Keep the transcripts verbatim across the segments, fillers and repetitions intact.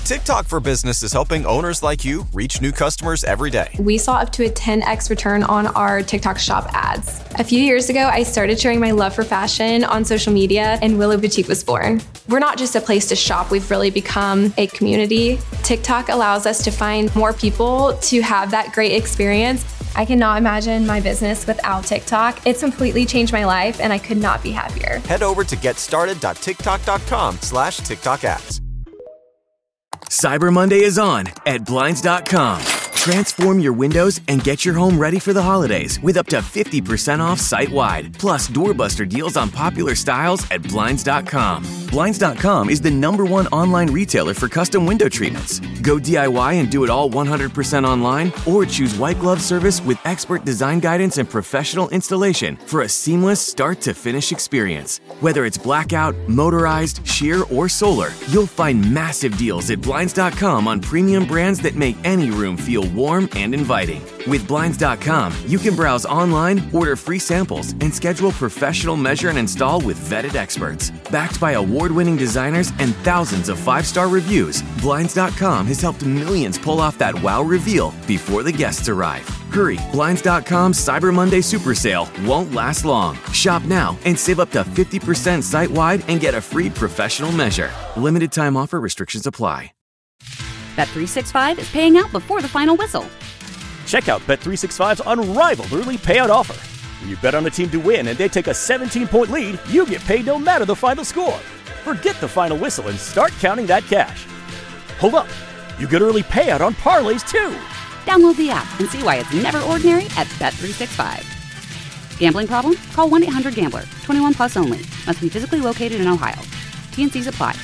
TikTok for Business is helping owners like you reach new customers every day. We saw up to a ten x return on our TikTok shop ads. A few years ago, I started sharing my love for fashion on social media, and Willow Boutique was born. We're not just a place to shop, we've really become a community. TikTok allows us to find more people to have that great experience. I cannot imagine my business without TikTok. It's completely changed my life, and I could not be happier. Head over to getstarted.tiktok.com slash TikTok ads. Cyber Monday is on at Blinds dot com. Transform your windows and get your home ready for the holidays with up to fifty percent off site-wide. Plus, doorbuster deals on popular styles at Blinds dot com. Blinds dot com is the number one online retailer for custom window treatments. Go D I Y and do it all one hundred percent online, or choose white glove service with expert design guidance and professional installation for a seamless start-to-finish experience. Whether it's blackout, motorized, sheer, or solar, you'll find massive deals at Blinds dot com on premium brands that make any room feel warm and inviting. With Blinds dot com, you can browse online, order free samples, and schedule professional measure and install with vetted experts. Backed by award-winning designers and thousands of five-star reviews, Blinds dot com has helped millions pull off that wow reveal before the guests arrive. Hurry, Blinds dot com's Cyber Monday Super Sale won't last long. Shop now and save up to fifty percent site-wide and get a free professional measure. Limited time offer, restrictions apply. Bet three sixty-five is paying out before the final whistle. Check out Bet three sixty-five's unrivaled early payout offer. When you bet on a team to win and they take a seventeen-point lead, you get paid no matter the final score. Forget the final whistle and start counting that cash. Hold up. You get early payout on parlays, too. Download the app and see why it's never ordinary at Bet three sixty-five. Gambling problem? Call one eight hundred gambler. twenty-one plus only. Must be physically located in Ohio. T and Cs apply.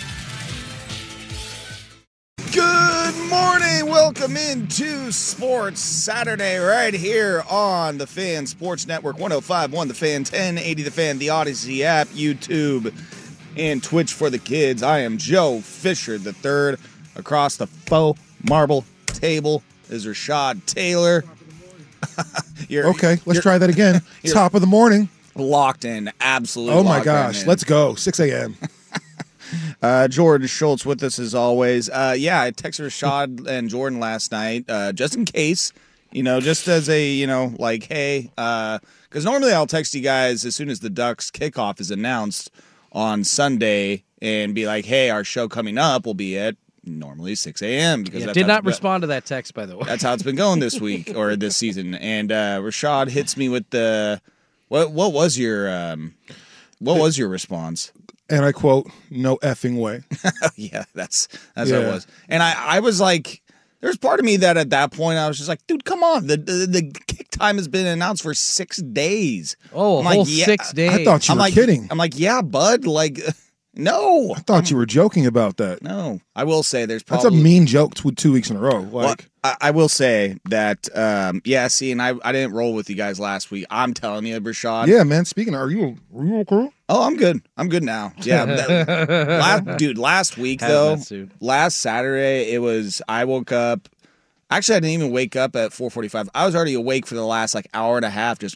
Good morning. Welcome into Sports Saturday right here on the Fan Sports Network, one oh five point one The Fan, ten eighty The Fan, the Odyssey app, YouTube, and Twitch for the kids. I am Joe Fisher the third. Across the faux marble table is Rashad Taylor. you're, okay, let's you're, try that again. Top of the morning. Locked in. Absolutely. Oh, my gosh. Right let's go. six a.m. Uh, Jordan Schultz with us as always. Uh, yeah, I texted Rashad and Jordan last night, uh, just in case, you know, just as a, you know, like, hey, because uh, normally I'll text you guys as soon as the Ducks kickoff is announced on Sunday and be like, hey, our show coming up will be at normally six a.m. because yeah, did not respond to that text, by the way. That's how it's been going this week or this season. And uh, Rashad hits me with the, what, what was your, um, what was your response? And I quote, no effing way. yeah, that's that's yeah. what it was. And I, I was like, there's part of me that at that point I was just like, dude, come on. The the, the kick time has been announced for six days. Oh, a I'm whole like, yeah. six days. I thought you I'm were like, kidding. I'm like, yeah, bud. Like, no. I thought I'm, you were joking about that. No. I will say there's probably. That's a mean joke two, two weeks in a row. Like, well, I, I will say that, um, yeah, see, and I, I didn't roll with you guys last week. I'm telling you, Rashad. Yeah, man. Speaking of, are you, are you okay? Oh, I'm good. I'm good now. Yeah. that, last, dude, last week, though, last Saturday, it was, I woke up. Actually, I didn't even wake up at four forty-five. I was already awake for the last, like, hour and a half, just.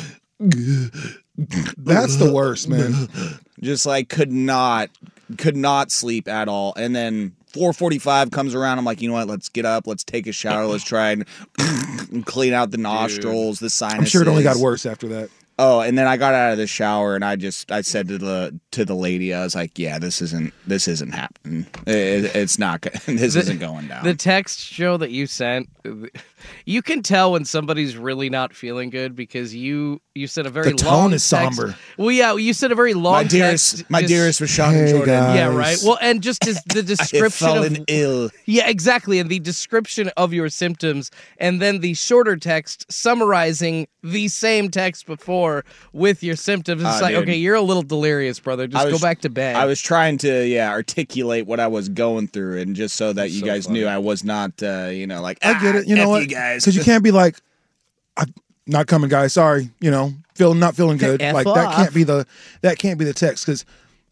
That's the worst, man. Just, like, could not, could not sleep at all. And then four forty-five comes around. I'm like, you know what? Let's get up. Let's take a shower. Let's try and, and clean out the nostrils, Dude. the sinuses. I'm sure it only got worse after that. Oh, and then I got out of the shower and I just I said to the to the lady, I was like, yeah, this isn't this isn't happening. It, it's not. This the, isn't going down. The text show that you sent, you can tell when somebody's really not feeling good because you you said a very the long tone is text. somber. Well, yeah, you said a very long. My dearest, text, my just, dearest Rashad hey and Jordan. Guys. Yeah, right. Well, and just as the description I have fallen of ill. Yeah, exactly, and the description of your symptoms, and then the shorter text summarizing the same text before with your symptoms. It's uh, like, dude. okay, you're a little delirious, brother. Just was, go back to bed. I was trying to, yeah, articulate what I was going through, and just so that you so guys funny. knew I was not, uh, you know, like, I get it. You ah, know what? Because you, you can't be like, I'm not coming, guys. Sorry. You know, feeling not feeling good. F like off. that can't be the that can't be the text because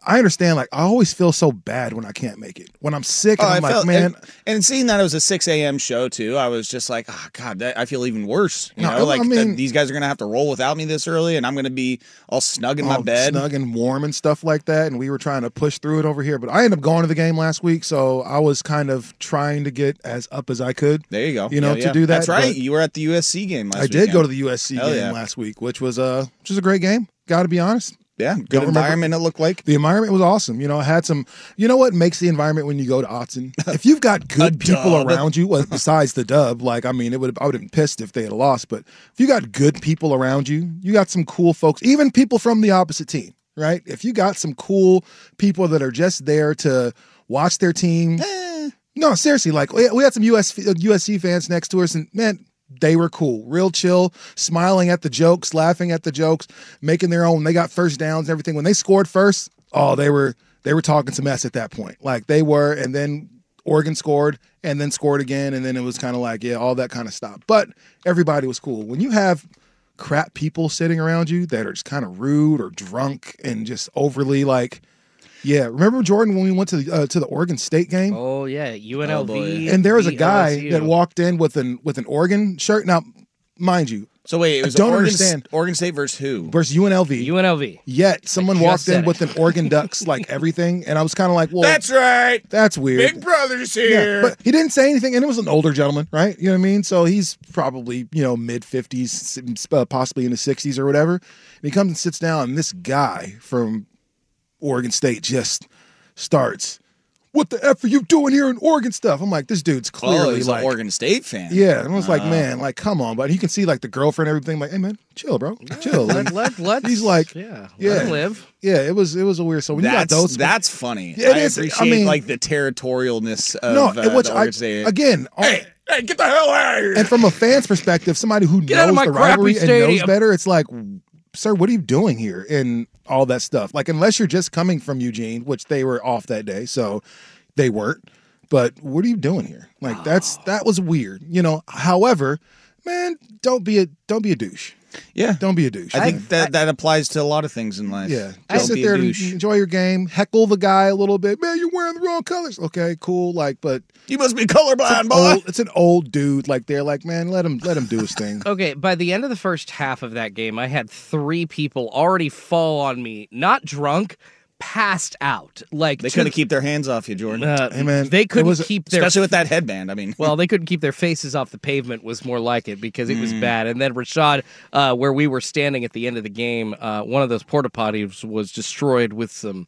I understand. Like, I always feel so bad when I can't make it. When I'm sick, and oh, I'm I like, felt, man. And, and seeing that it was a six a.m. show too, I was just like, oh God, that, I feel even worse. You No, know, like I mean- uh, these guys are gonna have to roll without me this early, and I'm gonna be all snug in my all bed. snug and warm and stuff like that. And we were trying to push through it over here. But I ended up going to the game last week, so I was kind of trying to get as up as I could. There you go. You know, Yeah, to yeah. do that. That's right. But You were at the U S C game last I week. did go to the U S C Hell game yeah. last week, which was uh, which was a great game. Got to be honest. Yeah, Don't good remember- environment it looked like. The environment was awesome. You know, I had some. You know what makes the environment when you go to Autzen? If you've got good people dub. around you, well, besides the dub, like I mean, it would I would have been pissed if they had lost. But if you got good people around you, you got some cool folks, even people from the opposite team, right? If you got some cool people that are just there to watch their team. No, seriously, like we we had some U S U S C fans next to us, and man. They were cool, real chill, smiling at the jokes, laughing at the jokes, making their own. They got first downs and everything. When they scored first, oh, they were they were talking some mess at that point. Like they were, and then Oregon scored and then scored again, and then it was kind of like, yeah, all that kind of stopped. But everybody was cool. When you have crap people sitting around you that are just kind of rude or drunk and just overly like, yeah. Remember, Jordan, when we went to the uh, to the Oregon State game? Oh yeah, U N L V. And there was a v guy L S U. that walked in with an with an Oregon shirt. Now, mind you, So wait, it was I don't Oregon, understand. Oregon State versus who? versus U N L V. U N L V. Yet someone just walked said in it. with an Oregon Ducks like everything, and I was kind of like, "Well, That's right. that's weird." Big Brother's Yeah, here. but he didn't say anything, and it was an older gentleman, right? You know what I mean? So he's probably you know mid fifties, uh, possibly in the sixties or whatever. And he comes and sits down, and this guy from Oregon State just starts. What the F are you doing here in Oregon stuff? I'm like, this dude's oh, clearly he's like an Oregon State fan. Yeah, and I was like, Uh, man, like, come on, but you can see like the girlfriend and everything, like, hey man, chill, bro, chill. Let, And let, let's, he's like, yeah, yeah. let him live. yeah, it was it was a weird. So when you got That's those, that's funny. Yeah, it I is. I appreciate mean- like the territorialness of no, uh, which the I Oregon State. again, Hey, hey, get the hell out of here! and from a fan's perspective, somebody who Get out of knows my the crappy rivalry and knows stadium. better, it's like, sir, what are you doing here? And all that stuff. Like, unless you're just coming from Eugene, which they were off that day, so they weren't. But what are you doing here? Like, that's that was weird, you know. However, man, don't be a don't be a douche. yeah, Don't be a douche. I think that that applies to a lot of things in life. Yeah, Don't just sit be a there and douche. enjoy your game. Heckle the guy a little bit. Man, you're wearing the wrong colors. Okay, cool. Like, but You must be colorblind, boy. old, it's an old dude. Like, they're like, man, let him let him do his thing. Okay, by the end of the first half of that game, I had three people already fall on me, not drunk, passed out. Like They to- couldn't keep their hands off you, Jordan. Uh, Hey, man, they it couldn't was- keep their Especially with that headband. I mean, well, they couldn't keep their faces off the pavement was more like it because it Mm. was bad. And then Rashad, uh, where we were standing at the end of the game, uh, one of those porta potties was destroyed with some,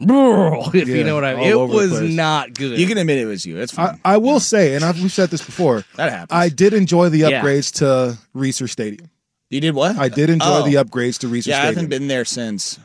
if Yeah, you know what I mean. all It over the was place. not good. you can admit it was you. It's fine. I, I will say, and I've, we've said this before, that happens. I did enjoy the Yeah. upgrades to Reeser Stadium. you did what? I did enjoy Oh. the upgrades to Reeser Yeah, I Stadium. haven't been there since.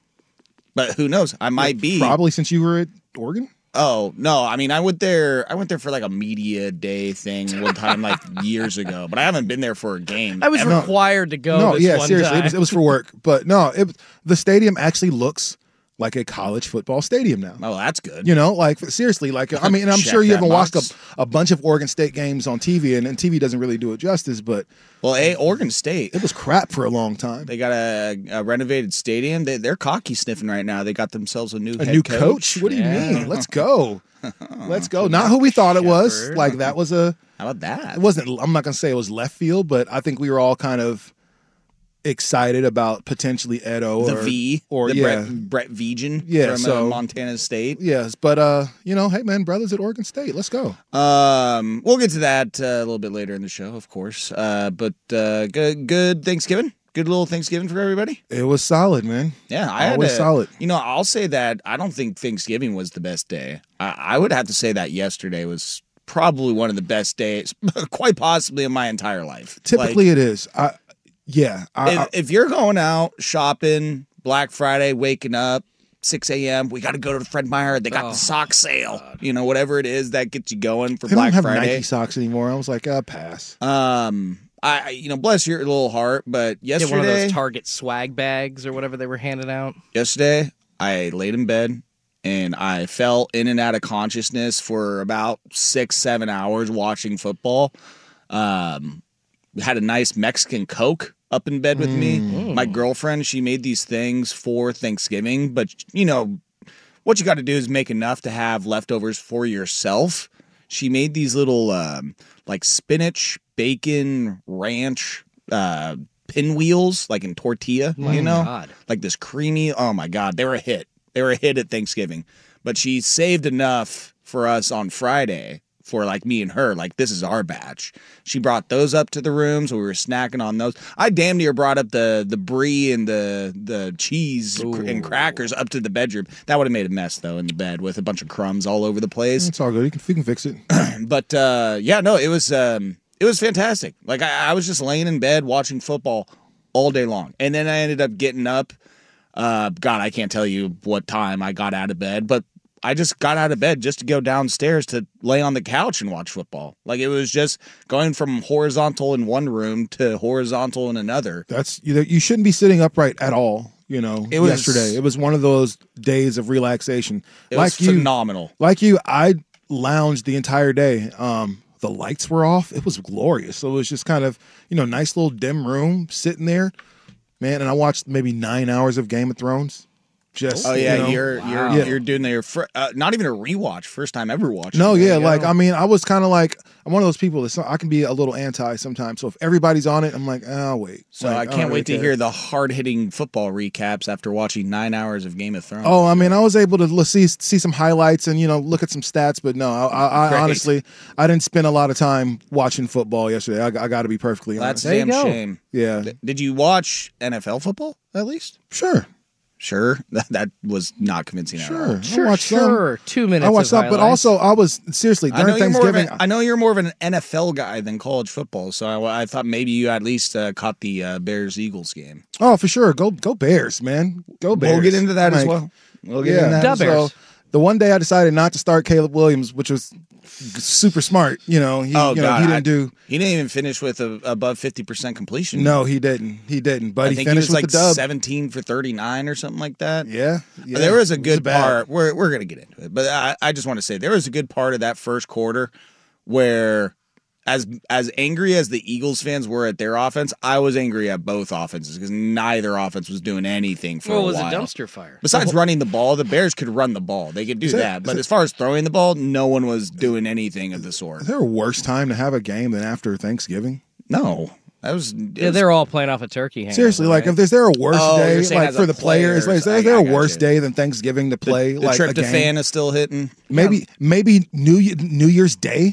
But who knows? I might be. Probably since you were at Oregon. Oh no! I mean, I went there. I went there for like a media day thing one time, like years ago. But I haven't been there for a game. I was ever. required to go. no, this yeah, one seriously, time. it was, it was for work. But no, it, the stadium actually looks like a college football stadium now. Oh, that's good. You know, like seriously, like I mean, and I'm Check sure you that haven't watched box. a, a bunch of Oregon State games on T V, and, and T V doesn't really do it justice. But Well, a Oregon State. it was crap for a long time. They got a, a renovated stadium. They, they're cocky sniffing right now. They got themselves a new A head new coach? What do you Yeah. mean? Let's go. Let's go. Not who we thought it was. Shepherd. Like that was a. How about that? It wasn't. I'm not gonna say it was left field, but I think we were all kind of excited about potentially Edo the or V or the yeah, Brett, Brett Vegan Yeah, from so- uh, Montana State. yes. But uh, you know, hey man, brothers at Oregon State, let's go. Um, we'll get to that uh, a little bit later in the show, of course. Uh, but uh, good, good Thanksgiving. Good little Thanksgiving for everybody. It was solid, man. Yeah, I Always had a, solid. You know, I'll say that I don't think Thanksgiving was the best day. I, I would have to say that yesterday was probably one of the best days, quite possibly in my entire life. Typically, Like, it is. I yeah. I, if, I, if you're going out shopping, Black Friday, waking up, six a.m., we got to go to the Fred Meyer. They got Oh, the sock sale. You know, whatever it is that gets you going for they Black don't have Friday. Nike socks anymore. I was like, uh, pass. Um, I, you know, bless your little heart, but Yeah, one of yesterday, those Target swag bags or whatever they were handing out. yesterday, I laid in bed and I fell in and out of consciousness for about six, seven hours watching football. Um, had a nice Mexican Coke up in bed with me. My girlfriend, she made these things for Thanksgiving, but you know, what you got to do is make enough to have leftovers for yourself. She made these little um, like spinach, bacon, ranch uh, pinwheels, like in tortilla, My you know, God. like this creamy. Oh my God, they were a hit. They were a hit at Thanksgiving. But she saved enough for us on Friday for like me and her. Like, this is our batch. She brought those up to the room, so we were snacking on those. I damn near brought up the the brie and the the cheese Ooh. and crackers up to the bedroom. That would have made a mess though in the bed with a bunch of crumbs all over the place. It's all good. You can, you can fix it. But uh, yeah, no, it was um, it was fantastic. Like I, I was just laying in bed watching football all day long, and then I ended up getting up. Uh, God, I can't tell you what time I got out of bed, but I just got out of bed just to go downstairs to lay on the couch and watch football. Like it was just going from horizontal in one room to horizontal in another. That's you. You shouldn't be sitting upright at all. You know, It was- yesterday it was one of those days of relaxation. It like was you, phenomenal. like you, I lounged the entire day. Um, the lights were off. It was glorious. So it was just kind of, you know, nice little dim room sitting there, man. And I watched maybe nine hours of Game of Thrones. Just Oh yeah, you know, you're you're Yeah. you're doing your fr- uh, not even a rewatch, first time ever watching. No, it. yeah, There you like go. I mean, I was kind of like I'm one of those people that I can be a little anti sometimes. So if everybody's on it, I'm like, oh wait. So Like, I don't can't really wait to care. hear the hard hitting football recaps after watching nine hours of Game of Thrones. Oh, I mean, I was able to l- see see some highlights and you know look at some stats, but no, I, I, I Great. honestly I didn't spend a lot of time watching football yesterday. I, I got to be perfectly That's honest. a There you damn go. shame. Yeah, Th- Did you watch N F L football at least? sure, Sure, that, that was not convincing at all. sure. I Sure, watched some. sure. Two minutes. I watched of some, but highlights. also I was seriously I know, during you're more of Thanksgiving. an, I know you're more of an N F L guy than college football, so I, I thought maybe you at least uh, caught the uh, Bears Eagles game. oh, for sure, go go Bears, man, go Bears. We'll get into that as Like, well. We'll get Yeah, into that. Da as Bears. well. so the one day I decided not to start Caleb Williams, which was super smart. You know, he, Oh you know, God, he didn't I- do. He didn't even finish with a, above fifty percent completion. No, he didn't. He didn't. But I he think he finished was with like the dub. seventeen for thirty-nine or something like that. Yeah, yeah. There was a It good bad. part. We're we're gonna get into it, but I, I just want to say there was a good part of that first quarter where, as as angry as the Eagles fans were at their offense, I was angry at both offenses because neither offense was doing anything for Well, it a was while. a dumpster fire. Besides running the ball, the Bears could run the ball. They could do Is that- that. is But it- as far as throwing the ball, no one was doing anything of the sort. Is there a worse time to have a game than after Thanksgiving? No, that was. it Yeah, was- they're all playing off a turkey. hangover, Seriously, like right? if is there a worse Oh, you're day saying like as for a the players? players. Like, is I- there I a got worse you. day than Thanksgiving to play the like a tryptophan game? is still hitting. Maybe maybe New Ye- New Year's Day.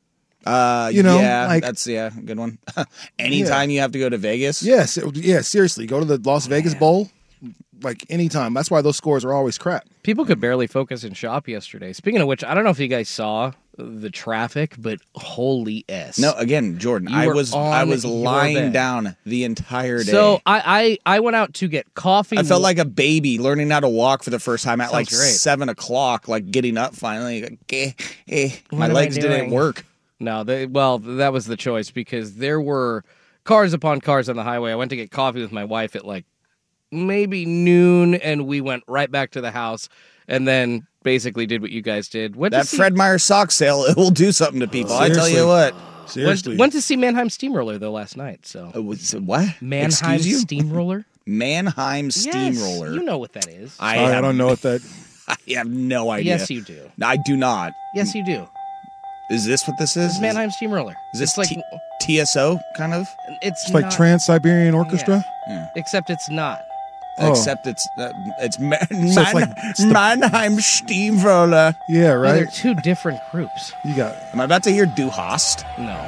Uh, You know, yeah, like- that's yeah, a good one. Anytime you have to go to Vegas, Yes, it- yeah. Seriously, go to the Las Vegas Bowl. Like anytime. That's why those scores are always crap. People could barely focus in shop yesterday. Speaking of which, I don't know if you guys saw the traffic, but holy s. No, again, Jordan, You I were was I on was your lying bed. down the entire day. So I, I I went out to get coffee. I felt like a baby learning how to walk for the first time at Sounds like great. seven o'clock, like getting up finally. Like, eh, eh. My am I legs didn't doing? work. No, they, well, that was the choice because there were cars upon cars on the highway. I went to get coffee with my wife at like maybe noon, and we went right back to the house, and then basically did what you guys did. Went That to see, Fred Meyer sock sale, it will do something to people. I tell Seriously. you what. Seriously. Went, went to see Mannheim Steamroller though last night. So Uh, was- What? Mannheim Excuse you? Steamroller. Mannheim Steamroller. Yes, you know what that is. I, Sorry, have, I don't know what that. I have no idea. Yes, you do. I do not. Yes, you do. Is this what this is? It's Mannheim Steamroller. Is this it's like T- T S O kind of? it's, It's like not, Trans Siberian Orchestra. except it's not. Oh. Except it's uh, it's Ma- So it's Man- like- it's the- Mannheim Steamroller. Yeah, No, right. they're two different groups. You got. Am I about to hear Du Hast?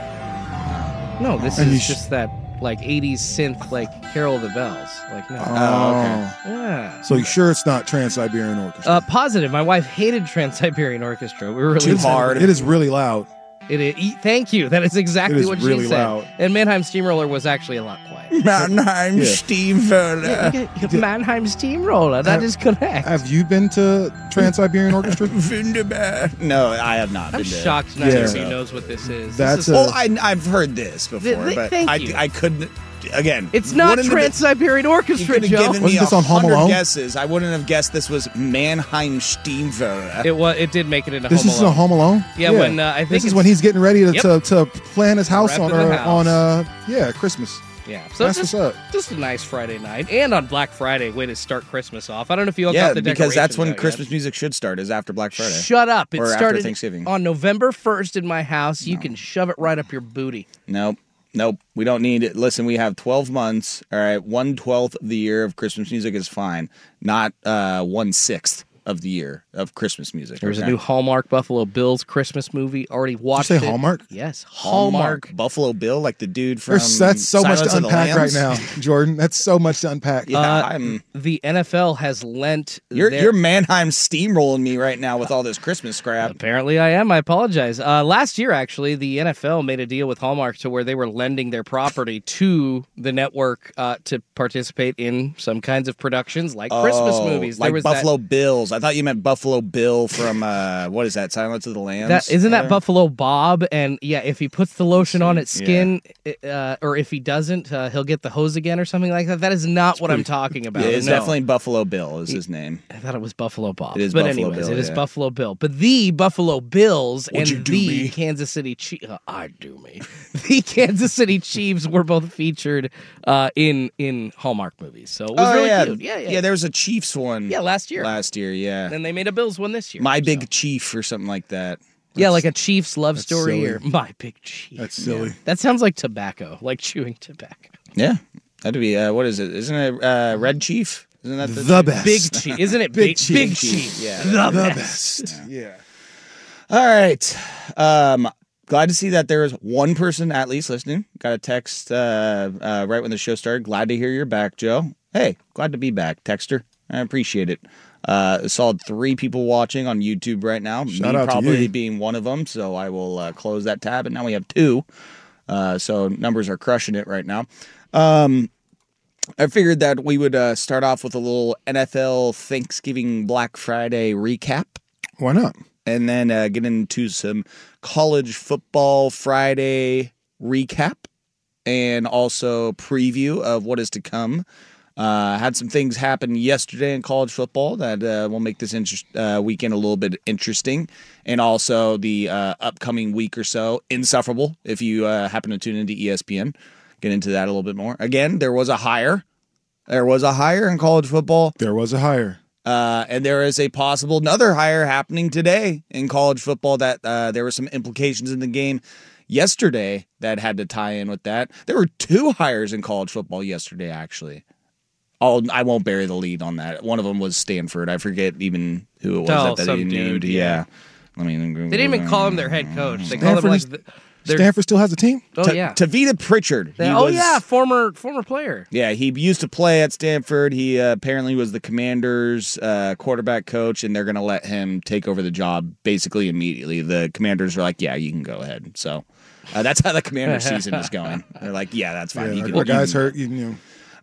No. No, this And you is sh- just that like eighties synth like Carol of the Bells. Like no. Oh, okay. Yeah. So you sure it's not Trans Siberian Orchestra? Uh, positive. My wife hated Trans-Siberian Orchestra. We were really Too hard. It is really loud. It is, e- thank you. That is exactly It is what really she said. loud. And Mannheim Steamroller was actually a lot quiet. Mannheim Yeah. Steamroller. Mannheim Steamroller. That Uh, is correct. Have you been to Trans Siberian Orchestra? Wunderbar. No, I have not. I'm been to- shocked neither of Yeah. you knows what this is. That's this is, a- Oh, I, I've heard this before, Th- th- but thank I, you. I couldn't. Again, it's not wouldn't have been- Trans-Siberian You Orchestra, could have Joe. given me Wasn't this a on Home hundred Alone? guesses. I wouldn't have guessed this was Mannheim Steamroller. It was. It did make it into This Home is Alone. a Home Alone. Yeah, when, uh, I think this is it's- when he's getting ready to Yep. to, to plan his house on Repping the or, house. on uh yeah Christmas. Yeah, so That's just, what's up. just a nice Friday night. And on Black Friday, way to start Christmas off. I don't know if you all Yeah, got the because that's when decorations out Christmas yet. music should start, is after Black Friday. Shut up. It Or after started Thanksgiving. on November first in my house. You can shove it right up your booty. Nope. Nope. We don't need it. Listen, we have twelve months. All right. One twelfth of the year of Christmas music is fine. Not uh, one sixth of the year of Christmas music. There's okay? a new Hallmark Buffalo Bills Christmas movie. Already watched say it. Hallmark? Yes, Hallmark. Hallmark. Buffalo Bill, like the dude from There's, that's so much Silence to of the unpack right Lambs? now, Jordan. That's so much to unpack. Yeah, Uh, I'm. The N F L has lent. You're their- you're Mannheim steamrolling me right now with all this Christmas crap. Apparently I am. I apologize. Uh, last year, actually, the N F L made a deal with Hallmark to where they were lending their property to the network uh, to participate in some kinds of productions like Christmas Oh, movies. like there was Buffalo Bills. I thought you meant Buffalo Bill from uh, what is that? Silence of the Lambs. That, that isn't that Uh, Buffalo Bob? And yeah, if he puts the lotion on its skin, uh, or if he doesn't, uh, he'll get the hose again or something like that. That is not what I'm talking about. Yeah, it's No. definitely Buffalo Bill is his name. I thought it was Buffalo Bob. It is but Buffalo anyways, Bill, it is yeah. Buffalo Bill. But the Buffalo Bills What'd and you do, the me? Kansas City Chiefs, uh, I do me. The Kansas City Chiefs were both featured uh, in in Hallmark movies. So it was Oh really yeah. cute. Yeah, yeah. Yeah, there was a Chiefs one. Yeah, last year. Last year, yeah. And they made a Bills one this year. My so. Big Chief or something like that. Yeah, like a Chiefs love story silly. or My Big Chief. That's silly. That sounds like tobacco, like chewing tobacco. Yeah, that'd be uh, what is it? Isn't it uh, Red Chief? Isn't that the, The best. Big Chief. Isn't it Big Big, Chief. Big Chief? Yeah. The, The best. best. Yeah. All right. Um, glad to see that there is one person at least listening. Got a text uh, uh, right when the show started. Glad to hear you're back, Joe. Hey, glad to be back, texter. I appreciate it. Uh, a solid three people watching on YouTube right now. Shout Me out to probably you. being one of them. So I will uh, close that tab, and now we have two. Uh, so numbers are crushing it right now. Um, I figured that we would uh, start off with a little N F L Thanksgiving Black Friday recap. Why not? And then uh, get into some college football Friday recap and also preview of what is to come. Uh, had some things happen yesterday in college football that uh, will make this inter- uh, weekend a little bit interesting. And also the uh, upcoming week or so, insufferable, if you uh, happen to tune into E S P N. Get into that a little bit more. Again, there was a hire. There was a hire in college football. There was a hire. Uh, and there is a possible another hire happening today in college football that uh, there were some implications in the game yesterday that had to tie in with that. There were two hires in college football yesterday, actually. I'll, I won't bury the lead on that. One of them was Stanford. I forget even who it was Oh, that, that some he dude, named. yeah. Yeah. I mean, They didn't even call him their head coach. They called him Stanford like is- the, their- Stanford still has a team? Oh Ta- yeah. Tavita Pritchard. They- He oh was- yeah, former former player. Yeah, he used to play at Stanford. He uh, apparently was the Commanders' uh, quarterback coach, and they're going to let him take over the job basically immediately. The Commanders are like, yeah, you can go ahead. So uh, that's how the Commanders' season is going. They're like, yeah, that's fine. Yeah, you our, can, our guy's you can hurt. You know.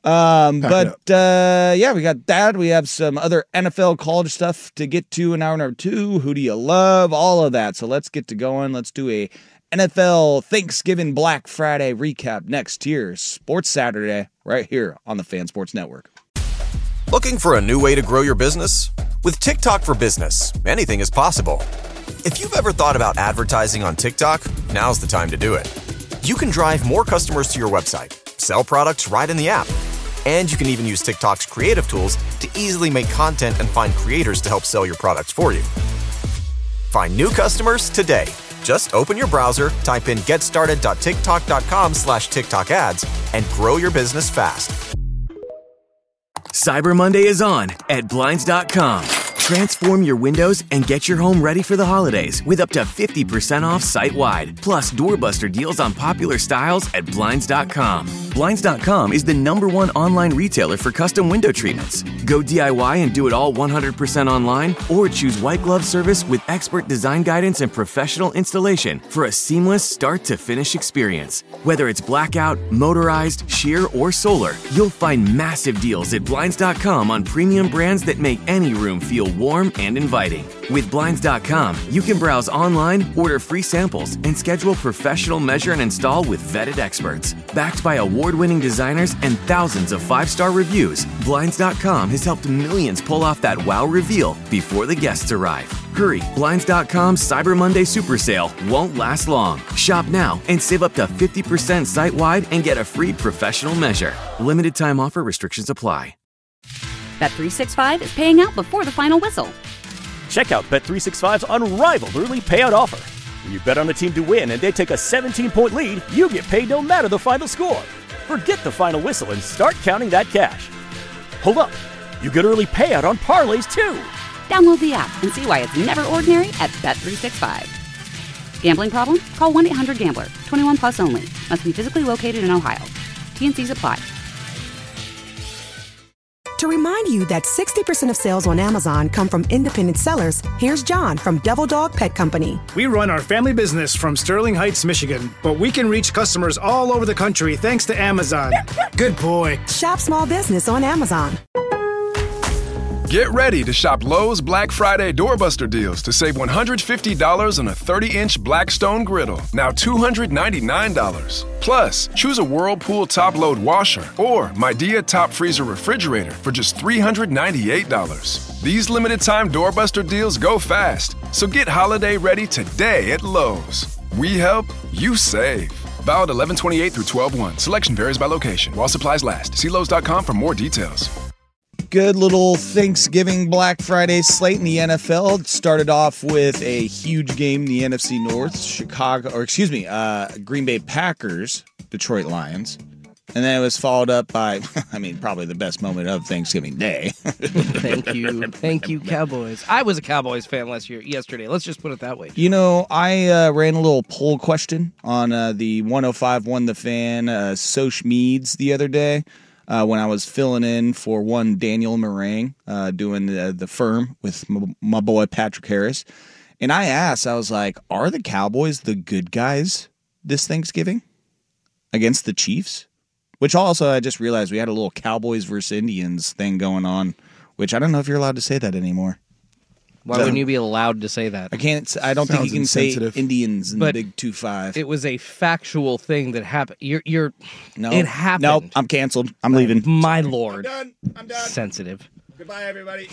Um, Pack it but uh, yeah, we got that. We have some other N F L college stuff to get to in hour number two. Who do you love? All of that. So let's get to going. Let's do a N F L Thanksgiving Black Friday recap next here. Sports Saturday right here on the Fan Sports Network. Looking for a new way to grow your business? With TikTok for Business, anything is possible. If you've ever thought about advertising on TikTok, now's the time to do it. You can drive more customers to your website, sell products right in the app, and you can even use TikTok's creative tools to easily make content and find creators to help sell your products for you. Find new customers today. Just open your browser, type in getstarted.tiktok.com slash TikTok ads, and grow your business fast. Cyber Monday is on at Blinds dot com. Transform your windows and get your home ready for the holidays with up to fifty percent off site-wide. Plus, doorbuster deals on popular styles at Blinds dot com. Blinds dot com is the number one online retailer for custom window treatments. Go D I Y and do it all one hundred percent online, or choose white glove service with expert design guidance and professional installation for a seamless start-to-finish experience. Whether it's blackout, motorized, sheer, or solar, you'll find massive deals at Blinds dot com on premium brands that make any room feel warm and inviting. With Blinds dot com, you can browse online, order free samples, and schedule professional measure and install with vetted experts. Backed by award-winning designers and thousands of five-star reviews, Blinds dot com has helped millions pull off that wow reveal before the guests arrive. Hurry, Blinds dot com's Cyber Monday Super Sale won't last long. Shop now and save up to fifty percent site-wide and get a free professional measure. Limited time offer, restrictions apply. Bet three sixty-five is paying out before the final whistle. Check out Bet three sixty-five's unrivaled early payout offer. When you bet on a team to win and they take a seventeen-point lead, you get paid no matter the final score. Forget the final whistle and start counting that cash. Hold up, you get early payout on parlays too. Download the app and see why it's never ordinary at Bet three sixty-five. Gambling problem? Call one eight hundred gambler. twenty-one plus only. Must be physically located in Ohio. T and C's apply. To remind you that sixty percent of sales on Amazon come from independent sellers, here's John from Devil Dog Pet Company. We run our family business from Sterling Heights, Michigan, but we can reach customers all over the country thanks to Amazon. Good boy. Shop small business on Amazon. Get ready to shop Lowe's Black Friday Doorbuster deals to save one hundred fifty dollars on a thirty-inch Blackstone griddle, now two hundred ninety-nine dollars. Plus, choose a Whirlpool top-load washer or Midea top freezer refrigerator for just three hundred ninety-eight dollars. These limited-time Doorbuster deals go fast, so get holiday ready today at Lowe's. We help, you save. Valid eleven twenty-eight through twelve one. Selection varies by location. While supplies last. See Lowe's dot com for more details. Good little Thanksgiving Black Friday slate in the N F L. It started off with a huge game in the N F C North, Chicago, or excuse me, uh, Green Bay Packers, Detroit Lions. And then it was followed up by, I mean, probably the best moment of Thanksgiving Day. Thank you. Thank you, Cowboys. I was a Cowboys fan last year, yesterday. Let's just put it that way. You know, I uh, ran a little poll question on uh, the one oh five one The Fan uh, Soch Meads the other day. Uh, when I was filling in for one Daniel Meringue, uh, doing the, the firm with m- my boy Patrick Harris. And I asked, I was like, are the Cowboys the good guys this Thanksgiving against the Chiefs? Which also, I just realized we had a little Cowboys versus Indians thing going on, which I don't know if you're allowed to say that anymore. Why so, wouldn't you be allowed to say that? I can't. I don't think you can say Indians in but the Big Two Five. It was a factual thing that happened. You're. you're no, it happened. No, I'm canceled. I'm leaving. My lord. I'm done. I'm done. Sensitive. Goodbye, everybody.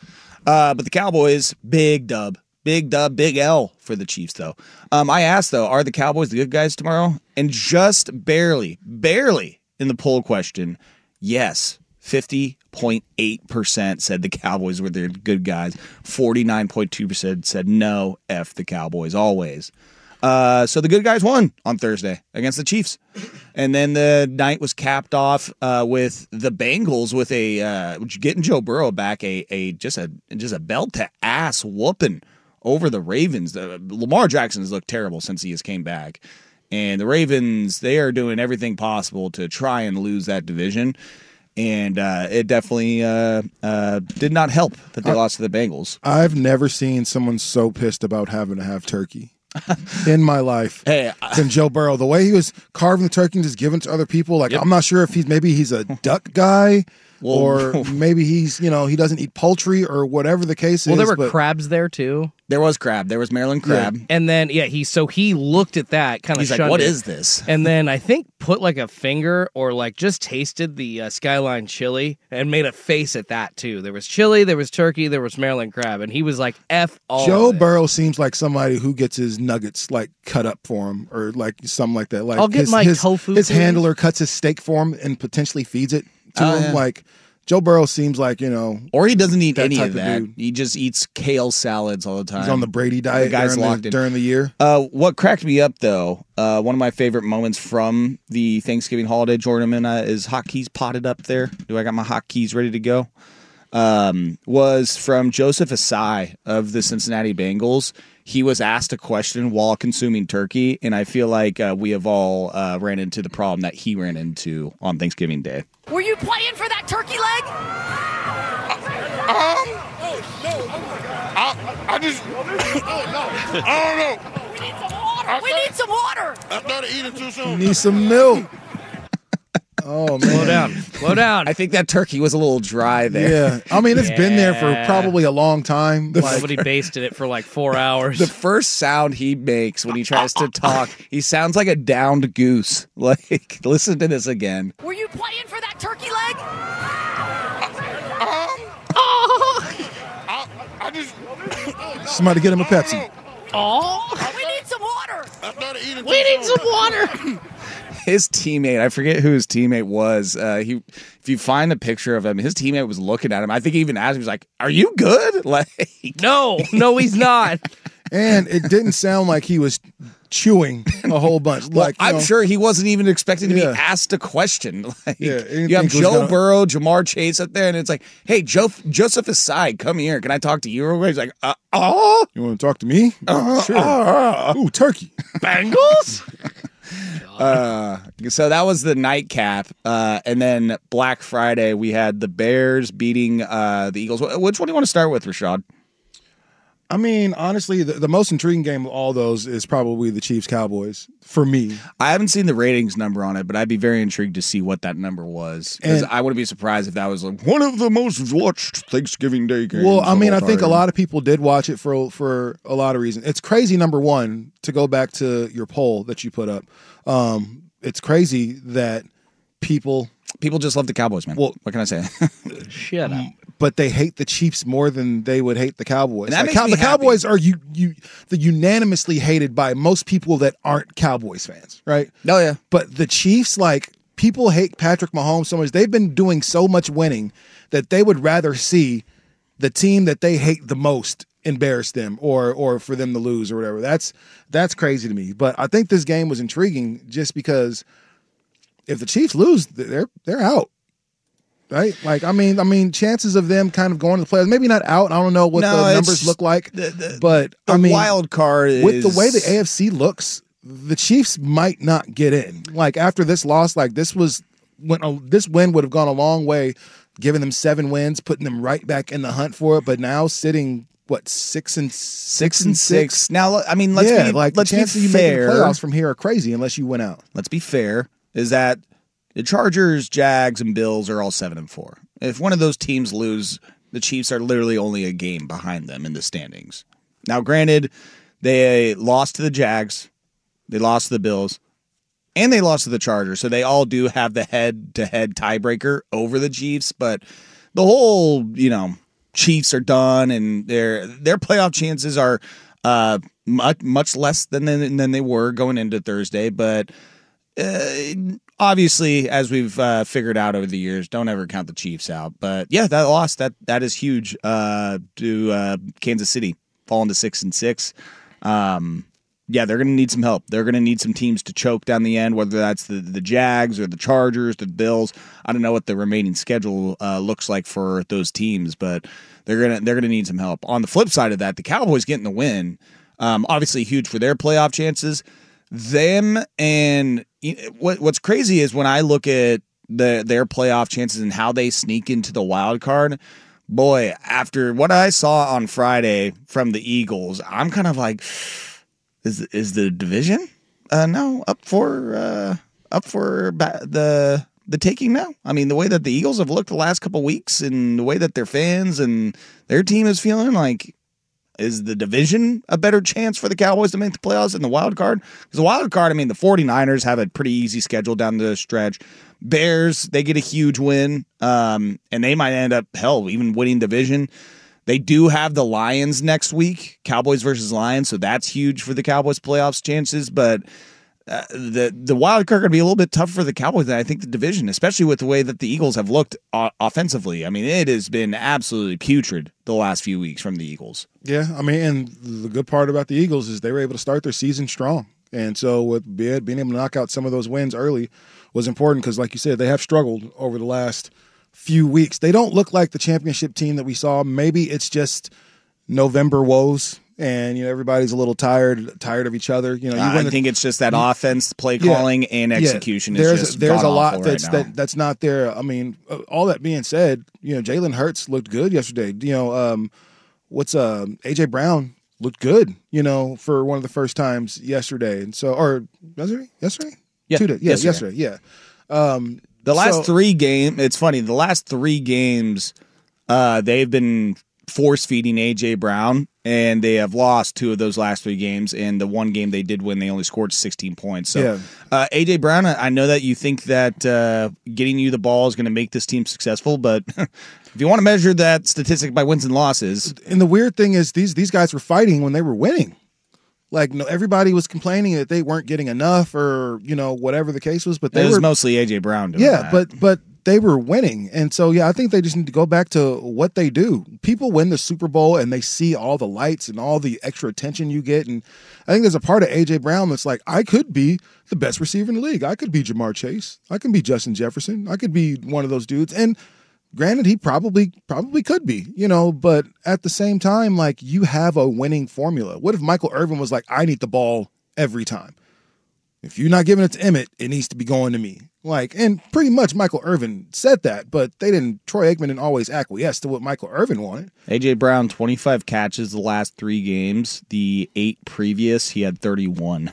Uh, but the Cowboys, big dub, big dub, big L for the Chiefs, though. Um, I asked though, are the Cowboys the good guys tomorrow? And just barely, barely in the poll question, yes. fifty point eight percent said the Cowboys were the good guys. forty-nine point two percent said no, F the Cowboys always. Uh, so the good guys won on Thursday against the Chiefs. And then the night was capped off uh, with the Bengals with a uh, getting Joe Burrow back a a just a just a belt to ass whooping over the Ravens. Uh, Lamar Jackson has looked terrible since he has came back. And the Ravens, they are doing everything possible to try and lose that division. And uh, it definitely uh, uh, did not help that they uh, lost to the Bengals. I've never seen someone so pissed about having to have turkey in my life hey, than Joe Burrow. The way he was carving the turkey and just giving it to other people, like yep. I'm not sure if he's maybe he's a duck guy. Or maybe he's, you know, he doesn't eat poultry or whatever the case well, is. Well, there were but... crabs there, too. There was crab. There was Maryland crab. Yeah. And then, yeah, he so he looked at that, kind of He's shunned like, what it, is this? And then I think put like a finger or like just tasted the uh, Skyline chili and made a face at that, too. There was chili, there was turkey, there was Maryland crab. And he was like, F all Joe Burrow seems like somebody who gets his nuggets like cut up for him or like something like that. Like I'll get his, my his, tofu. His please. handler cuts his steak for him and potentially feeds it to oh, him. Yeah. Like, Joe Burrow seems like, you know... Or he doesn't eat any of, of that. Dude. He just eats kale salads all the time. He's on the Brady diet the guy's during, locked the, in. during the year. Uh, what cracked me up, though, uh, one of my favorite moments from the Thanksgiving holiday tournament uh, is hotkeys potted up there. Do I got my hotkeys ready to go? Um, was from Joseph Asai of the Cincinnati Bengals. He was asked a question while consuming turkey, and I feel like uh, we have all uh, ran into the problem that he ran into on Thanksgiving Day. Were you playing for that turkey leg? Um, oh, no. I, I just, oh, no. I don't know. We need some water. I we need some water. I started eating too soon. Need some milk. Oh, man. Slow down. Slow down. I think that turkey was a little dry there. Yeah. I mean, it's yeah. been there for probably a long time. Like, Somebody basted it for like four hours. The first sound he makes when he tries to talk, he sounds like a downed goose. Like, listen to this again. Were you playing for that turkey leg? Um, oh. I, I just. Somebody get him a Pepsi. Oh, we need some water. I started eating We need some water. His teammate, I forget who his teammate was. Uh, he, if you find a picture of him, his teammate was looking at him. I think he even asked him, he was like, "Are you good?" Like, no, no, he's not. And it didn't sound like he was chewing a whole bunch. Well, like you I'm know, sure he wasn't even expecting to Yeah. be asked a question. Like, Yeah, you have anything was Joe gonna- Burrow, Jamar Chase up there, and it's like, "Hey, Joe, Joseph Asai, come here. Can I talk to you?" Or he's like, uh, "Oh, you want to talk to me? Uh, Sure. uh, Ooh, turkey. Bengals." Uh, so that was the nightcap, uh, and then Black Friday we had the Bears beating uh, the Eagles. Which one do you want to start with, Rashad? I mean, honestly, the, the most intriguing game of all those is probably the Chiefs-Cowboys for me. I haven't seen the ratings number on it, but I'd be very intrigued to see what that number was. Because I wouldn't be surprised if that was like one of the most watched Thanksgiving Day games. Well, I mean, I of all think a time. lot of people did watch it for for a lot of reasons. It's crazy, number one, to go back to your poll that you put up. Um, it's crazy that people people just love the Cowboys, man. Well, what can I say? Shut up. But they hate the Chiefs more than they would hate the Cowboys. And that Like, makes Cow- me the happy. Cowboys are you you the unanimously hated by most people that aren't Cowboys fans, right? Oh yeah. But the Chiefs, like, people hate Patrick Mahomes so much. They've been doing so much winning that they would rather see the team that they hate the most embarrass them or or for them to lose or whatever. That's that's crazy to me. But I think this game was intriguing just because if the Chiefs lose, they're they're out. Right? Like, I mean, I mean, chances of them kind of going to the playoffs, maybe not out. I don't know what No, the it's numbers look like, the- the- but the I mean, wild card with the way the is- A F C looks, the Chiefs might not get in. Like, after this loss, like this was when uh, this win would have gone a long way, giving them seven wins, putting them right back in the hunt for it. But now sitting what six and six, Six and six. Now, I mean, let's yeah, be like let's the be chances of you making the fair. playoffs from here are crazy unless you win out. Let's be fair. Is that the Chargers, Jags, and Bills are all seven and four. If one of those teams lose, the Chiefs are literally only a game behind them in the standings. Now, granted, they lost to the Jags, they lost to the Bills, and they lost to the Chargers, so they all do have the head-to-head tiebreaker over the Chiefs. But the whole, you know, Chiefs are done, and their their playoff chances are uh, much much less than than, than they were going into Thursday. But uh, obviously, as we've uh, figured out over the years, don't ever count the Chiefs out. But yeah, that loss that that is huge uh, to uh, Kansas City, falling to six and six. Um, yeah, they're going to need some help. They're going to need some teams to choke down the end, whether that's the the Jags or the Chargers, the Bills. I don't know what the remaining schedule uh, looks like for those teams, but they're gonna they're gonna need some help. On the flip side of that, the Cowboys getting the win, um, obviously huge for their playoff chances. Them and what what's crazy is when I look at the their playoff chances and how they sneak into the wild card. Boy, after what I saw on Friday from the Eagles, I'm kind of like, is is the division uh, now up for uh, up for ba- the the taking now? I mean, the way that the Eagles have looked the last couple weeks, and the way that their fans and their team is feeling, like, is the division a better chance for the Cowboys to make the playoffs than the wild card? Because the wild card, I mean, the 49ers have a pretty easy schedule down the stretch. Bears, they get a huge win, um, and they might end up, hell, even winning division. They do have the Lions next week, Cowboys versus Lions, so that's huge for the Cowboys' playoffs chances. But uh, the the wild card going to be a little bit tougher for the Cowboys than I think the division, especially with the way that the Eagles have looked uh, offensively. I mean, it has been absolutely putrid the last few weeks from the Eagles. Yeah, I mean, and the good part about the Eagles is they were able to start their season strong. And so with being able to knock out some of those wins early was important because, like you said, they have struggled over the last few weeks. They don't look like the championship team that we saw. Maybe it's just November woes, and you know everybody's a little tired, tired of each other. You know, you Uh, I the, think it's just that you, offense, play calling, yeah, and execution yeah. is there's just there's a lot god-awful that's right now. that that's not there. I mean, uh, all that being said, you know, Jalen Hurts looked good yesterday. You know, um, what's uh, A J Brown looked good. You know, for one of the first times yesterday, and so or yesterday, yesterday, Yeah, Two days. yeah, yesterday. yesterday, yeah. Um, The last So- three games, it's funny, the last three games, uh, they've been force feeding A J Brown, and they have lost two of those last three games. And the one game they did win, they only scored sixteen points. So, Yeah. uh, A J Brown, I I know that you think that uh, getting you the ball is going to make this team successful, but if you want to measure that statistic by wins and losses, And the weird thing is these these guys were fighting when they were winning. Like no, everybody was complaining that they weren't getting enough, or you know whatever the case was. But they it was were mostly A J Brown doing yeah, that. but but they were winning, and so yeah, I think they just need to go back to what they do. People win the Super Bowl and they see all the lights and all the extra attention you get, and I think there's a part of A J Brown that's like, I could be the best receiver in the league. I could be Jamar Chase. I could be Justin Jefferson. I could be one of those dudes, and granted, he probably probably could be, you know, but at the same time, like you have a winning formula. What if Michael Irvin was like, I need the ball every time? If you're not giving it to Emmett, it needs to be going to me. Like, and pretty much Michael Irvin said that, but they didn't. Troy Aikman didn't always acquiesce to what Michael Irvin wanted. A J Brown, twenty-five catches the last three games. The eight previous, he had thirty-one.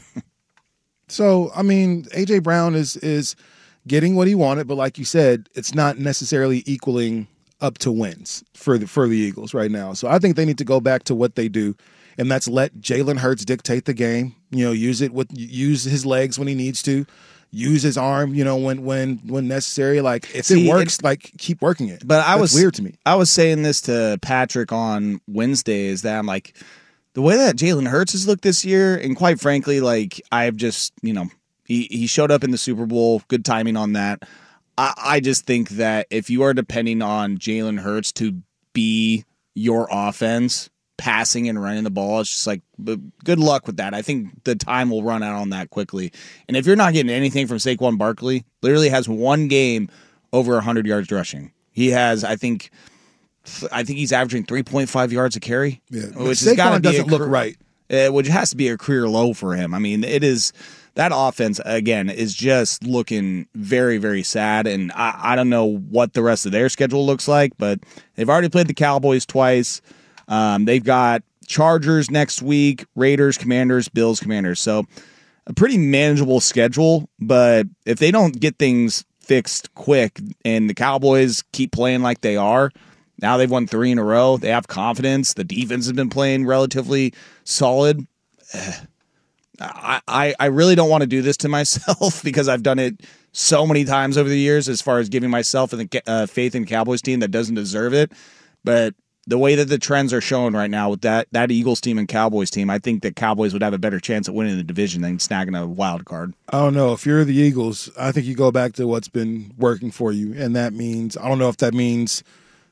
So, I mean, A J Brown is is getting what he wanted, but like you said, it's not necessarily equaling up to wins for the for the Eagles right now. So I think they need to go back to what they do, and that's let Jalen Hurts dictate the game. You know, use it with use his legs when he needs to, use his arm. You know, when when when necessary. Like if See, it works, it, like keep working it. But I That's was weird to me. I was saying this to Patrick on Wednesday is that I'm like, the way that Jalen Hurts has looked this year, and quite frankly, like I've just you know. He he showed up in the Super Bowl. Good timing on that. I, I just think that if you are depending on Jalen Hurts to be your offense, passing and running the ball, it's just like good luck with that. I think the time will run out on that quickly. And if you're not getting anything from Saquon Barkley, literally has one game over one hundred yards rushing. He has, I think, I think he's averaging three point five yards a carry. Yeah, which Saquon has gotta be doesn't a, look right. Uh, which has to be a career low for him. I mean, it is. That offense, again, is just looking very, very sad, and I, I don't know what the rest of their schedule looks like, but they've already played the Cowboys twice. Um, they've got Chargers next week, Raiders, Commanders, Bills, Commanders. So a pretty manageable schedule, but if they don't get things fixed quick and the Cowboys keep playing like they are, now they've won three in a row, they have confidence, the defense has been playing relatively solid. I, I, I really don't want to do this to myself because I've done it so many times over the years as far as giving myself the uh, faith in Cowboys team that doesn't deserve it. But the way that the trends are showing right now with that that Eagles team and Cowboys team, I think the Cowboys would have a better chance at winning the division than snagging a wild card. I don't know. If you're the Eagles, I think you go back to what's been working for you, and that means I don't know if that means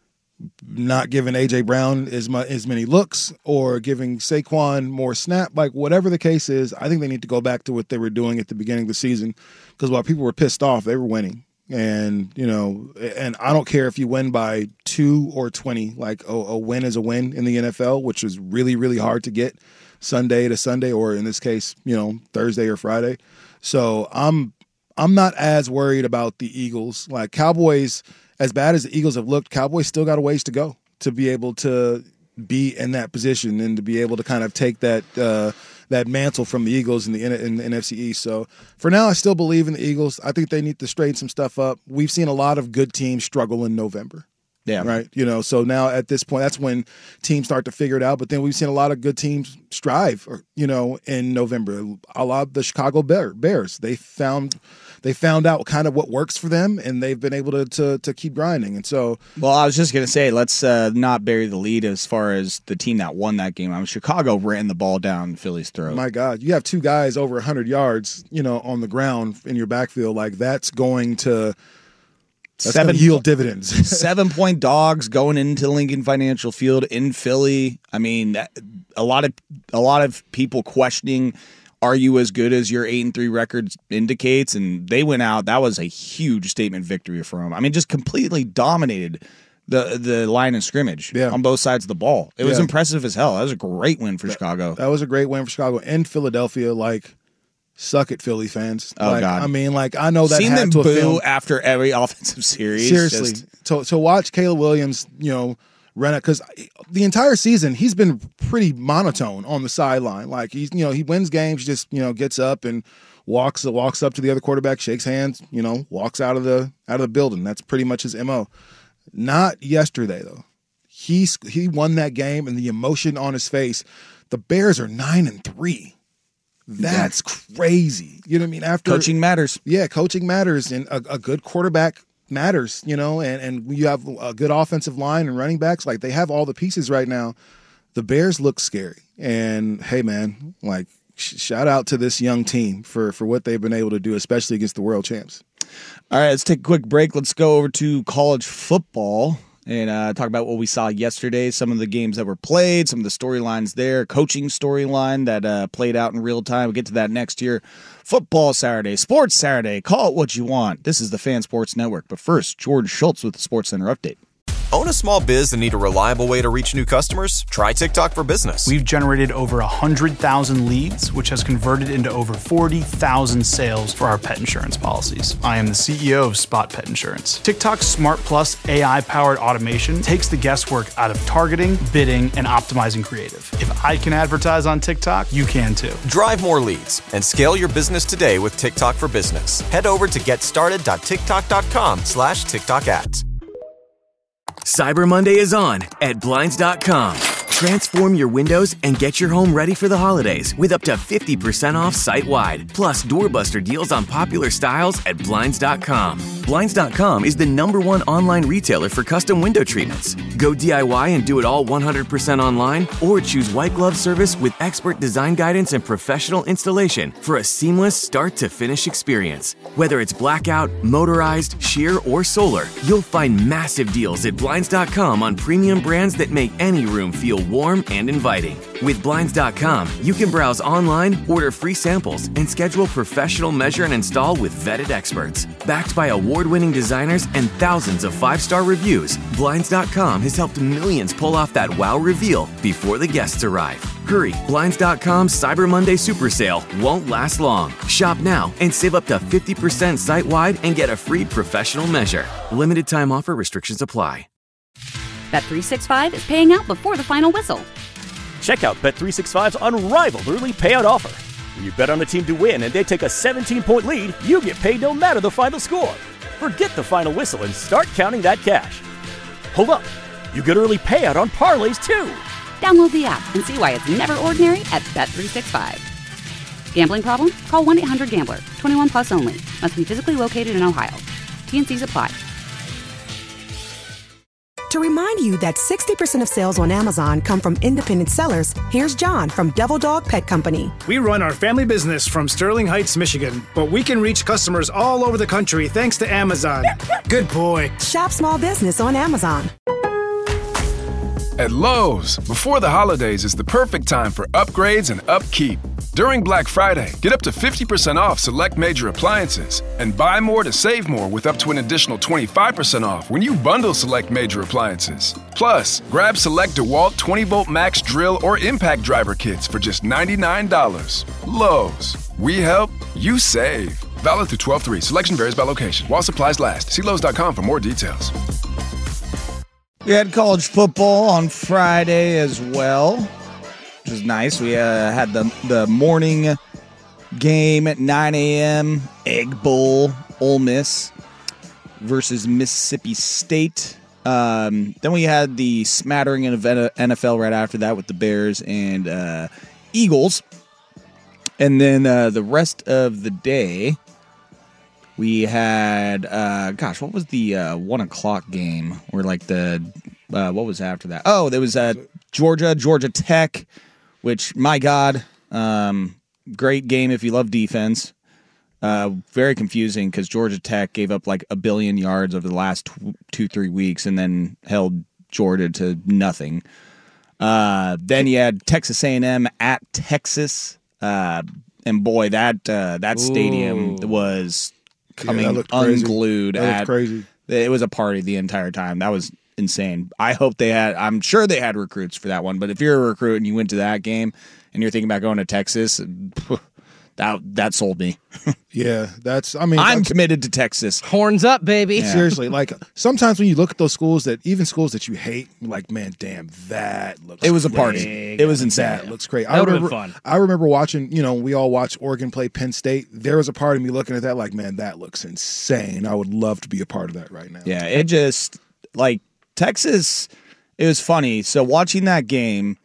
not giving A J Brown as much as many looks or giving Saquon more snap, like whatever the case is. I think they need to go back to what they were doing at the beginning of the season, because while people were pissed off, they were winning. And you know, and I don't care if you win by two or twenty. Like a, a win is a win in the N F L, which is really, really hard to get Sunday to Sunday, or in this case, you know, Thursday or Friday. So I'm I'm not as worried about the Eagles. Like Cowboys, as bad as the Eagles have looked, Cowboys still got a ways to go to be able to be in that position and to be able to kind of take that uh, that mantle from the Eagles in the, in the N F C East. So for now, I still believe in the Eagles. I think they need to straighten some stuff up. We've seen a lot of good teams struggle in November. Yeah. Right. You know, so now at this point, that's when teams start to figure it out. But then we've seen a lot of good teams strive, you know, in November. A lot of the Chicago Bear, Bears, they found they found out kind of what works for them, and they've been able to to, to keep grinding. And so, well, I was just gonna say, let's uh, not bury the lead as far as the team that won that game. I mean, Chicago ran the ball down Philly's throat. My God, you have two guys over one hundred yards, you know, on the ground in your backfield. Like that's going to. That's seven gonna yield dividends. Seven point dogs going into Lincoln Financial Field in Philly. I mean, a lot of a lot of people questioning, are you as good as your eight and three record indicates? And they went out. That was a huge statement victory for them. I mean, just completely dominated the the line of scrimmage yeah. on both sides of the ball. It was yeah. impressive as hell. That was a great win for that, Chicago. That was a great win for Chicago and Philadelphia. Like. Suck it, Philly fans. Oh, like, God. I mean, like, I know that Seen had them to boo film. after every offensive series. Seriously. Just... To, to watch Caleb Williams, you know, run it, because the entire season, he's been pretty monotone on the sideline. Like, he's, you know, he wins games, just, you know, gets up and walks walks up to the other quarterback, shakes hands, you know, walks out of the out of the building. That's pretty much his M O. Not yesterday though. He's he won that game, and the emotion on his face. The Bears are nine and three. That's yeah. crazy. You know what I mean? After coaching matters. Yeah, coaching matters, and a, a good quarterback matters. You know, and and you have a good offensive line and running backs. Like, they have all the pieces right now. The Bears look scary, and hey, man, like sh- shout out to this young team for for what they've been able to do, especially against the world champs. All right, let's take a quick break. Let's go over to college football and uh, talk about what we saw yesterday, some of the games that were played, some of the storylines there, coaching storyline that uh, played out in real time. We'll get to that next year. Football Saturday, Sports Saturday, call it what you want. This is the Fan Sports Network. But first, George Schultz with the Sports Center update. Own a small biz and need a reliable way to reach new customers? Try TikTok for Business. We've generated over one hundred thousand leads, which has converted into over forty thousand sales for our pet insurance policies. I am the C E O of Spot Pet Insurance. TikTok's Smart Plus A I-powered automation takes the guesswork out of targeting, bidding, and optimizing creative. If I can advertise on TikTok, you can too. Drive more leads and scale your business today with TikTok for Business. Head over to getstarted.tiktok.com slash TikTok ads. Cyber Monday is on at Blinds dot com. Transform your windows and get your home ready for the holidays with up to fifty percent off site-wide. Plus, doorbuster deals on popular styles at Blinds dot com. Blinds dot com is the number one online retailer for custom window treatments. Go D I Y and do it all one hundred percent online, or choose white glove service with expert design guidance and professional installation for a seamless start-to-finish experience. Whether it's blackout, motorized, sheer, or solar, you'll find massive deals at Blinds dot com on premium brands that make any room feel warm and inviting. With Blinds dot com, you can browse online, order free samples, and schedule professional measure and install with vetted experts. Backed by award-winning designers and thousands of five-star reviews, Blinds dot com has helped millions pull off that wow reveal before the guests arrive. Hurry, Blinds dot com's Cyber Monday Super Sale won't last long. Shop now and save up to fifty percent site-wide and get a free professional measure. Limited time offer, restrictions apply. Bet three sixty-five is paying out before the final whistle. Check out Bet three sixty-five's unrivaled early payout offer. When you bet on the team to win and they take a seventeen-point lead, you get paid no matter the final score. Forget the final whistle and start counting that cash. Hold up, you get early payout on parlays too. Download the app and see why it's never ordinary at Bet three sixty-five. Gambling problem? Call one eight hundred gambler. twenty-one plus only. Must be physically located in Ohio. T and C's apply. To remind you that sixty percent of sales on Amazon come from independent sellers, here's John from Devil Dog Pet Company. We run our family business from Sterling Heights, Michigan, but we can reach customers all over the country thanks to Amazon. Good boy. Shop small business on Amazon. At Lowe's, before the holidays is the perfect time for upgrades and upkeep. During Black Friday, get up to fifty percent off select major appliances and buy more to save more with up to an additional twenty-five percent off when you bundle select major appliances. Plus, grab select DeWalt twenty volt max drill or impact driver kits for just ninety-nine dollars. Lowe's, we help, you save. Valid through twelve three. Selection varies by location. While supplies last. See Lowe's dot com for more details. We had college football on Friday as well, which was nice. We uh, had the the morning game at nine a.m. Egg Bowl, Ole Miss versus Mississippi State. Um, then we had the smattering of N F L right after that with the Bears and uh, Eagles. And then uh, the rest of the day, we had, uh, gosh, what was the uh, one o'clock game? Or like the, uh, what was after that? Oh, there was uh, Georgia, Georgia Tech, which, my God, um, great game if you love defense. Uh, very confusing because Georgia Tech gave up like a billion yards over the last two, two three weeks and then held Georgia to nothing. Uh, then you had Texas A and M at Texas. Uh, and boy, that uh, that stadium Ooh. was coming yeah, that unglued. That at crazy. It was a party the entire time. That was insane. I hope they had. I'm sure they had recruits for that one. But if you're a recruit and you went to that game and you're thinking about going to Texas, that that sold me. Yeah, that's. I mean, I'm committed to Texas. Horns up, baby. Yeah. Seriously, like sometimes when you look at those schools that even schools that you hate, you're like, man, damn, that looks. It was great. a party. It was insane. That looks great. That I would have remember. been fun. I remember watching. You know, we all watched Oregon play Penn State. There was a part of me looking at that like, man, that looks insane. I would love to be a part of that right now. Yeah, it just like Texas. It was funny. So watching that game.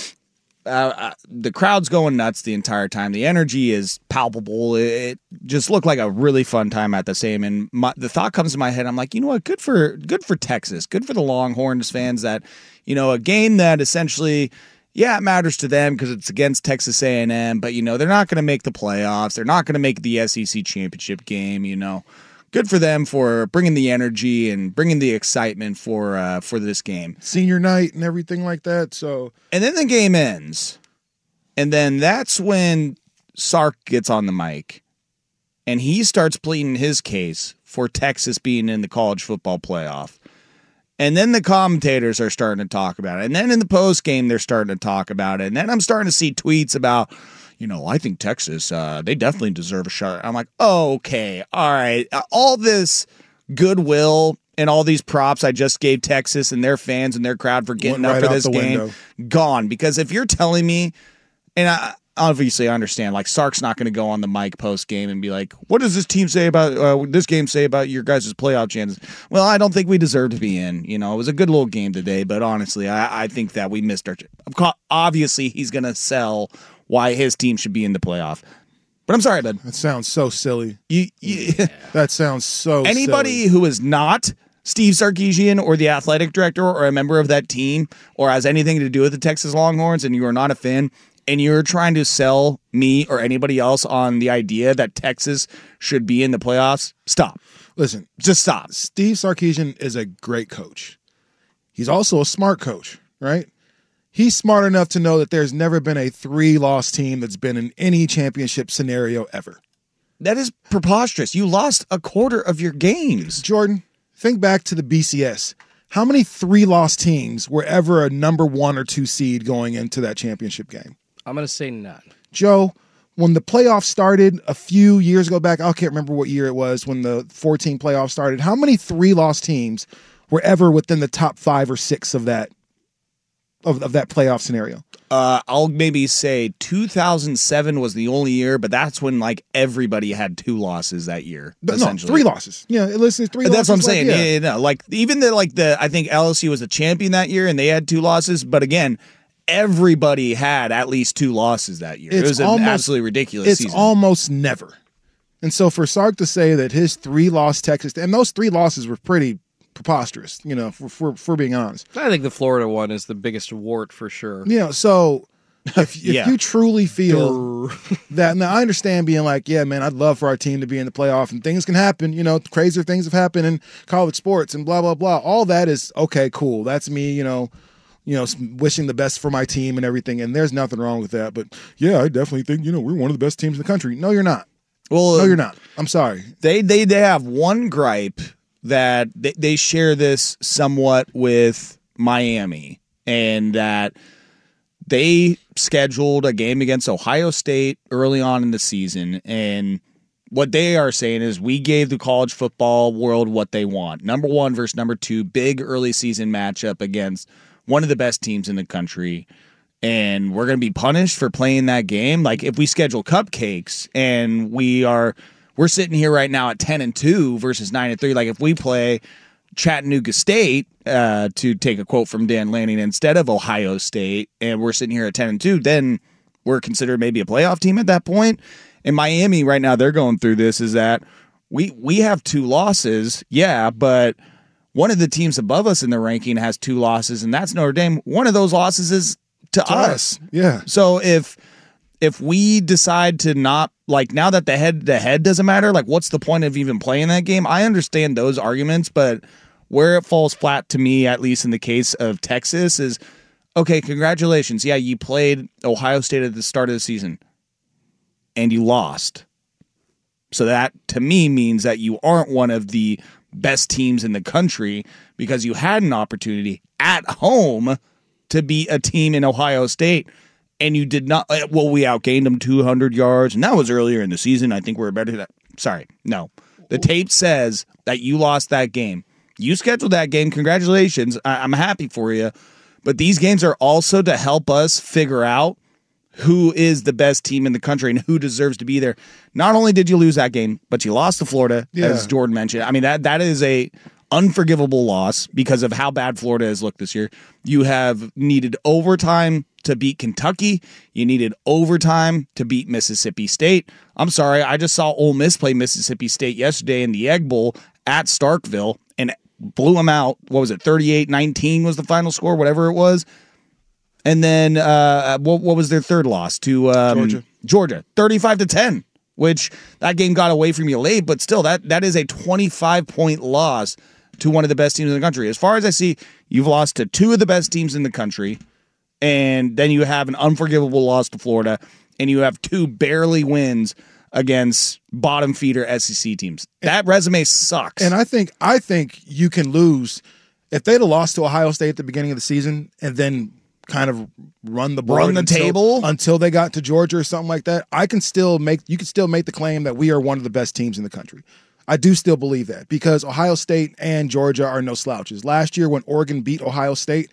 Uh, the crowd's going nuts the entire time. The energy is palpable. It, it just looked like a really fun time at the same. And my, the thought comes to my head. I'm like, you know what? Good for good for Texas. Good for the Longhorns fans. That you know, a game that essentially, yeah, it matters to them because it's against Texas A and M. But you know, they're not going to make the playoffs. They're not going to make the S E C championship game. You know. Good for them for bringing the energy and bringing the excitement for uh, for this game. Senior night and everything like that. So, and then the game ends, and then that's when Sark gets on the mic, and he starts pleading his case for Texas being in the college football playoff. And then the commentators are starting to talk about it, and then in the post game they're starting to talk about it, and then I'm starting to see tweets about. You know, I think Texas, uh, they definitely deserve a shot. I'm like, oh, okay, all right. Uh, all this goodwill and all these props I just gave Texas and their fans and their crowd for getting Went up right for this out the game, window. Gone. Because if you're telling me, and I obviously I understand, like Sark's not going to go on the mic post game and be like, what does this team say about, uh, this game say about your guys' playoff chances? Well, I don't think we deserve to be in. You know, it was a good little game today, but honestly, I, I think that we missed our, obviously he's going to sell why his team should be in the playoff. But I'm sorry, bud. That sounds so silly. You, you, that sounds so Anybody silly. who is not Steve Sarkisian or the athletic director or a member of that team or has anything to do with the Texas Longhorns and you are not a fan and you're trying to sell me or anybody else on the idea that Texas should be in the playoffs, stop. Listen. Just stop. Steve Sarkisian is a great coach. He's also a smart coach, right? He's smart enough to know that there's never been a three-loss team that's been in any championship scenario ever. That is preposterous. You lost a quarter of your games. Jordan, think back to the B C S. How many three-loss teams were ever a number one or two seed going into that championship game? I'm going to say none. Joe, when the playoffs started a few years ago back, I can't remember what year it was when the fourteen playoffs started, how many three-loss teams were ever within the top five or six of that Of, of that playoff scenario? Uh, I'll maybe say two thousand seven was the only year, but that's when like everybody had two losses that year. But no, three losses. Yeah, listen, three. That's losses what I'm like, saying. yeah. Yeah, yeah, no, like even the like the I think L S U was the champion that year, and they had two losses. But again, everybody had at least two losses that year. It's it was an almost, absolutely ridiculous it's season. almost never. And so for Sark to say that his three-loss Texas, and those three losses were pretty preposterous, you know, for, for, for being honest. I think the Florida one is the biggest wart for sure. You know, so if, if Yeah. you truly feel that, now I understand being like, yeah, man, I'd love for our team to be in the playoff and things can happen, you know, crazier things have happened in college sports and blah, blah, blah. All that is, okay, cool. That's me, you know, you know, wishing the best for my team and everything. And there's nothing wrong with that. But yeah, I definitely think, you know, we're one of the best teams in the country. No, you're not. Well, no, you're not. I'm sorry. They they they have one gripe that they, they share this somewhat with Miami, and that they scheduled a game against Ohio State early on in the season, and what they are saying is we gave the college football world what they want. Number one versus number two, big early season matchup against one of the best teams in the country. And we're going to be punished for playing that game. Like if we schedule cupcakes and we are, we're sitting here right now at ten and two versus nine and three. Like if we play Chattanooga State, uh, to take a quote from Dan Lanning, instead of Ohio State, and we're sitting here at ten and two, then we're considered maybe a playoff team at that point. In Miami right now, they're going through this is that we, we have two losses. Yeah. But one of the teams above us in the ranking has two losses, and that's Notre Dame. One of those losses is to, To us. us, yeah. So if if we decide to not, like, now that the head to head doesn't matter, like, what's the point of even playing that game? I understand those arguments, but where it falls flat to me, at least in the case of Texas, is okay, congratulations. Yeah, you played Ohio State at the start of the season and you lost. So that to me means that you aren't one of the best teams in the country because you had an opportunity at home to beat a team in Ohio State and you did not, well, we outgained them two hundred yards, and that was earlier in the season. I think we were better than that. Sorry, no. The tape says that you lost that game. You scheduled that game. Congratulations. I- I'm happy for you. But these games are also to help us figure out who is the best team in the country and who deserves to be there. Not only did you lose that game, but you lost to Florida, yeah. as Jordan mentioned. I mean, that that is a unforgivable loss because of how bad Florida has looked this year. You have needed overtime to beat Kentucky. You needed overtime to beat Mississippi State. I'm sorry, I just saw Ole Miss play Mississippi State yesterday in the Egg Bowl at Starkville and blew them out. What was it, thirty-eight nineteen was the final score, whatever it was. And then uh, what, what was their third loss to um, Georgia? Georgia, thirty-five to ten, which that game got away from you late, but still, that that is a twenty-five point loss to one of the best teams in the country. As far as I see, you've lost to two of the best teams in the country, and then you have an unforgivable loss to Florida, and you have two barely wins against bottom feeder S E C teams. That resume sucks. And I think I think you can lose if they'd have lost to Ohio State at the beginning of the season and then kind of run the board run the until, table until they got to Georgia or something like that. I can still make you can still make the claim that we are one of the best teams in the country. I do still believe that because Ohio State and Georgia are no slouches. Last year when Oregon beat Ohio State,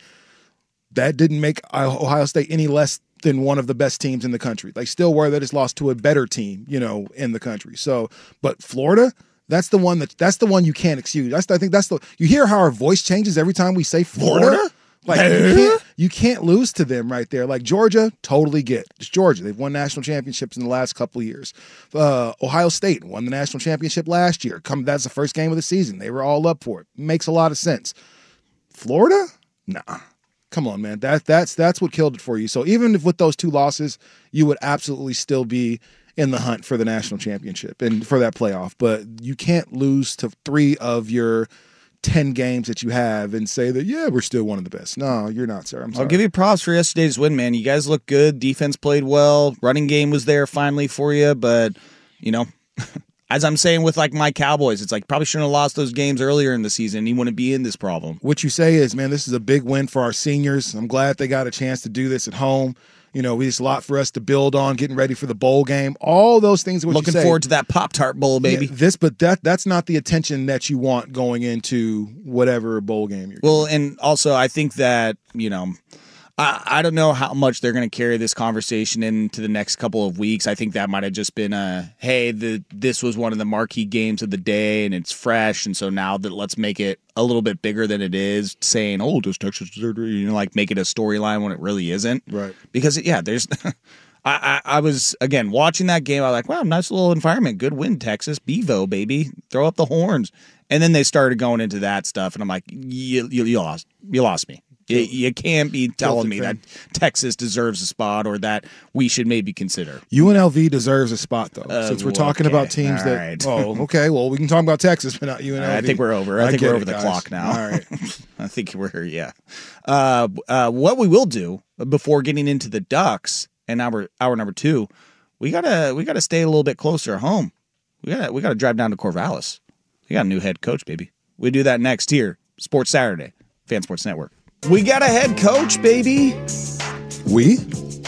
that didn't make Ohio State any less than one of the best teams in the country. They still were. They just lost to a better team, you know, in the country. So, but Florida, that's the one that that's the one you can't excuse. That's I think that's the you hear how our voice changes every time we say Florida. Florida? Like you can't you can't lose to them right there. Like Georgia, totally get. It's Georgia. They've won national championships in the last couple of years. Uh, Ohio State won the national championship last year. Come, that's the first game of the season. They were all up for it. Makes a lot of sense. Florida, nah. Come on, man. That that's that's what killed it for you. So even if with those two losses, you would absolutely still be in the hunt for the national championship and for that playoff. But you can't lose to three of your ten games that you have and say that, yeah, we're still one of the best. No, you're not, sir. I'm sorry. I'll give you props for yesterday's win, man. You guys look good. Defense played well. Running game was there finally for you. But, you know, as I'm saying with like my Cowboys, it's like probably shouldn't have lost those games earlier in the season. You wouldn't be in this problem. What you say is, man, this is a big win for our seniors. I'm glad they got a chance to do this at home. You know, it's a lot for us to build on, getting ready for the bowl game. All those things. What Looking you say, forward to that Pop-Tart Bowl, baby. Yeah, this, but that that's not the attention that you want going into whatever bowl game you're. Well, and also I think that, you know, I, I don't know how much they're going to carry this conversation into the next couple of weeks. I think that might have just been a, hey, the this was one of the marquee games of the day, and it's fresh, and so now that let's make it a little bit bigger than it is, saying, oh, does Texas, you know, like make it a storyline when it really isn't. Right. Because, yeah, there's – I, I I was, again, watching that game. I was like, wow, nice little environment. Good win, Texas. Bevo, baby. Throw up the horns. And then they started going into that stuff, and I'm like, you, you, you lost. You lost me. You, you can't be telling me that Texas deserves a spot or that we should maybe consider. U N L V deserves a spot, though, uh, since we're talking okay. about teams All that right. – oh, okay. Well, we can talk about Texas, but not U N L V. I think we're over. I, I think we're over it, the guys. clock now. All right. I think we're, yeah. Uh, uh, what we will do before getting into the Ducks and hour, hour number two, we got to we gotta stay a little bit closer home. We got we got to drive down to Corvallis. We got a new head coach, baby. We do that next here. Sports Saturday, Fan Sports Network. We got a head coach, baby. We?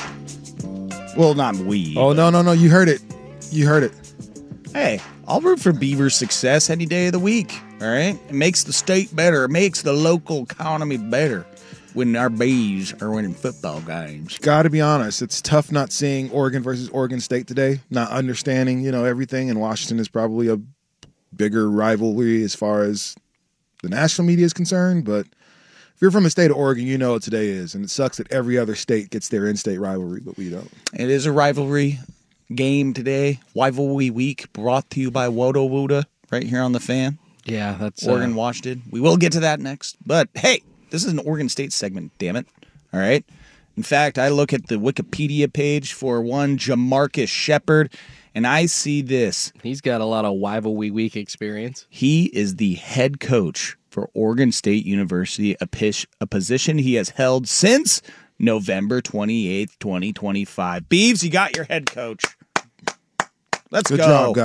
Well, not we. Oh, no, no, no. You heard it. You heard it. Hey, I'll root for Beaver's success any day of the week, all right? It makes the state better. It makes the local economy better when our Bees are winning football games. Got to be honest. It's tough not seeing Oregon versus Oregon State today, not understanding, you know, everything. And Washington is probably a bigger rivalry as far as the national media is concerned, but if you're from the state of Oregon, you know what today is, and it sucks that every other state gets their in-state rivalry, but we don't. It is a rivalry game today. Rivalry week brought to you by Woda Woda right here on the Fan. Yeah, that's Oregon, uh... Washington. We will get to that next, but hey, this is an Oregon State segment, damn it. All right? In fact, I look at the Wikipedia page for one Jamarcus Shepard, and I see this. He's got a lot of rivalry week experience. He is the head coach for Oregon State University, a, pish, a position he has held since November twenty-eighth, twenty twenty-five. Beavs, you got your head coach. Let's Good go. job, guys.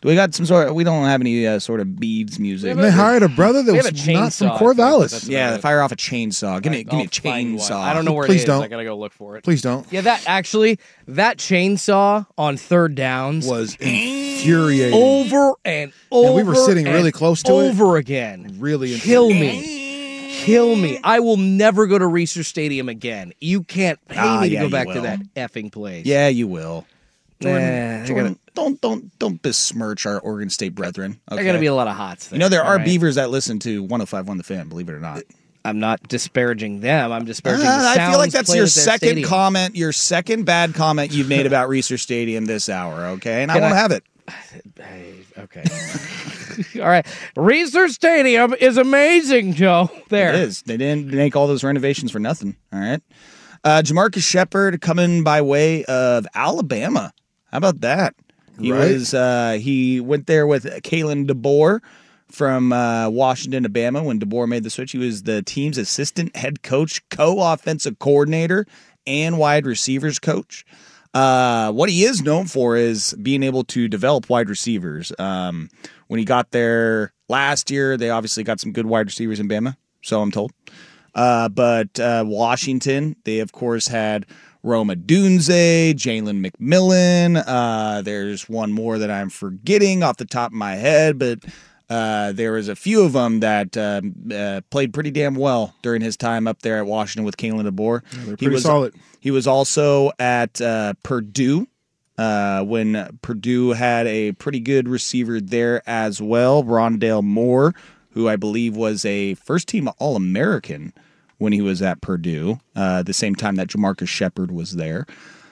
Do we got some sort of, we don't have any uh, sort of Beebs music. And they hired a brother that We was have a not from chainsaw, Corvallis. that's Yeah, about it. fire off a chainsaw. Give me, Right, give me a I'll find one. chainsaw. I don't know where Please it is. don't. I gotta go look for it. Please don't. Yeah, that actually, that chainsaw on third downs Was infuriating. over and over. And we were sitting and really close to it. over again. Really Kill infuriating. me. Kill me. I will never go to Reser Stadium again. You can't pay Ah, me to yeah, go you back to will. that effing place. Yeah, you will. Jordan, Nah, I Jordan, don't don't don't besmirch our Oregon State brethren. There Okay? are going to be a lot of hots there. You know, there are all right? Beavers that listen to one oh five point one The Fan, believe it or not. I'm not disparaging them. I'm disparaging Uh, the I feel like sounds that's played your at their second stadium. comment, your second bad comment you've made about Reser Stadium this hour, okay? And I Can won't I- have it. Hey, okay. All right. Reser Stadium is amazing, Joe. There. It is. They didn't make all those renovations for nothing, all right? Uh, Jamarcus Shepard coming by way of Alabama. How about that? He Right. was uh, he went there with Kalen DeBoer from uh, Washington, Alabama. When DeBoer made the switch, he was the team's assistant head coach, co-offensive coordinator, and wide receivers coach. Uh, what he is known for is being able to develop wide receivers. Um, when he got there last year, they obviously got some good wide receivers in Bama, so I'm told. Uh, but uh, Washington, they of course had Roma Dunze, Jalen McMillan. Uh, there's one more that I'm forgetting off the top of my head, but uh, there was a few of them that uh, uh, played pretty damn well during his time up there at Washington with Kalen DeBoer. Yeah, they're he pretty was solid. He was also at uh, Purdue uh, when Purdue had a pretty good receiver there as well, Rondale Moore, who I believe was a first-team All-American when he was at Purdue, uh, the same time that Jamarcus Shepard was there.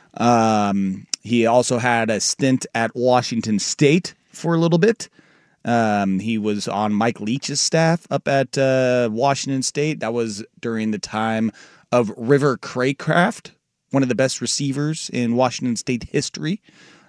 Um, he also had a stint at Washington State for a little bit. Um, he was on Mike Leach's staff up at uh, Washington State. That was during the time of River Craycraft, one of the best receivers in Washington State history.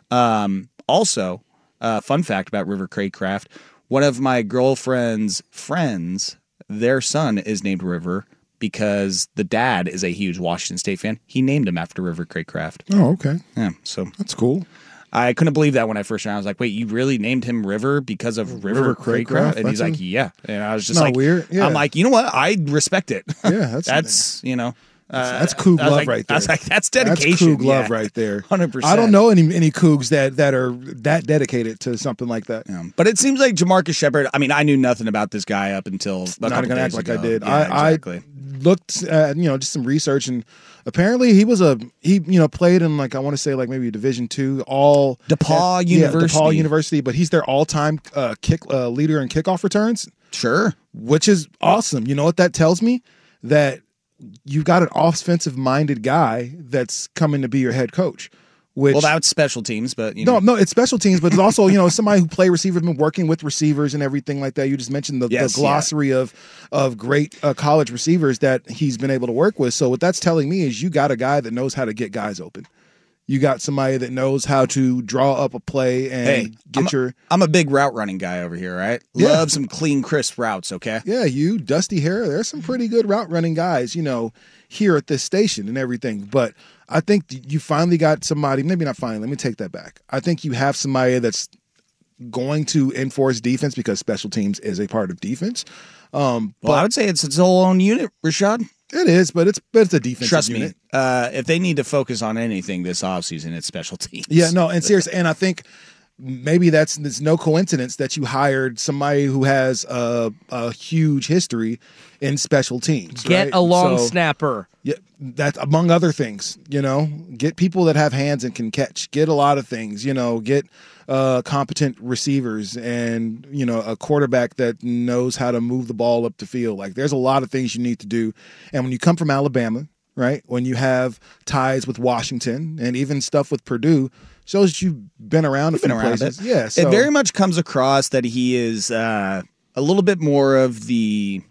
Um, also, uh, fun fact about River Craycraft, one of my girlfriend's friends, their son is named River because the dad is a huge Washington State fan. He named him after River Craycraft. Oh, okay. Yeah, so that's cool. I couldn't believe that when I first heard it. I was like, wait, you really named him River because of River, River Craycraft? Craycraft? And he's That's like, a- yeah. And I was just Not like, weird. Yeah. I'm like, you know what? I respect it. Yeah, that's that's, you know. Uh, That's Coug I was love like- right there. I was like, that's dedication. That's Coug love yeah. right there. one hundred percent. I don't know any any Cougs that that are that dedicated to something like that. Yeah. But it seems like Jamarcus Shepard, I mean, I knew nothing about this guy up until a Not couple gonna act days like ago. I did. Yeah, I, exactly. I looked at you know just some research and apparently he was a he you know played in like I want to say like maybe Division two all DePaul yeah, University. DePaul University, but he's their all time uh, kick uh, leader in kickoff returns. Sure, which is awesome. You know what that tells me? That you've got an offensive minded guy that's coming to be your head coach. Which, well, that's special teams, but you no, know. no, it's special teams, but it's also you know somebody who play receiver, been working with receivers and everything like that. You just mentioned the, Yes, the glossary of of great uh, college receivers that he's been able to work with. So what that's telling me is you got a guy that knows how to get guys open. You got somebody that knows how to draw up a play and Hey, get I'm a, your I'm a big route running guy over here, right? Yeah. Love some clean, crisp routes, okay? yeah. You Dusty Hare, there's some pretty good route running guys, you know, here at this station and everything. But I think you finally got somebody. Maybe not finally. Let me take that back. I think you have somebody that's going to enforce defense because special teams is a part of defense. Um, Well, but I would say it's its whole own unit, Rashad. it is, but it's but it's a defensive Trust unit. me, uh, if they need to focus on anything this offseason, it's special teams. Yeah, no, and serious, and I think maybe that's it's no coincidence that you hired somebody who has a, a huge history in special teams. Get right? a long So, snapper. Yeah, that among other things, you know, get people that have hands and can catch. Get a lot of things, you know, get uh, competent receivers and you know a quarterback that knows how to move the ball up the field. Like there's a lot of things you need to do, and when you come from Alabama, right, when you have ties with Washington and even stuff with Purdue, shows that you've been around You've a been few around a places. bit. Yeah, so It very much comes across that he is uh, a little bit more of the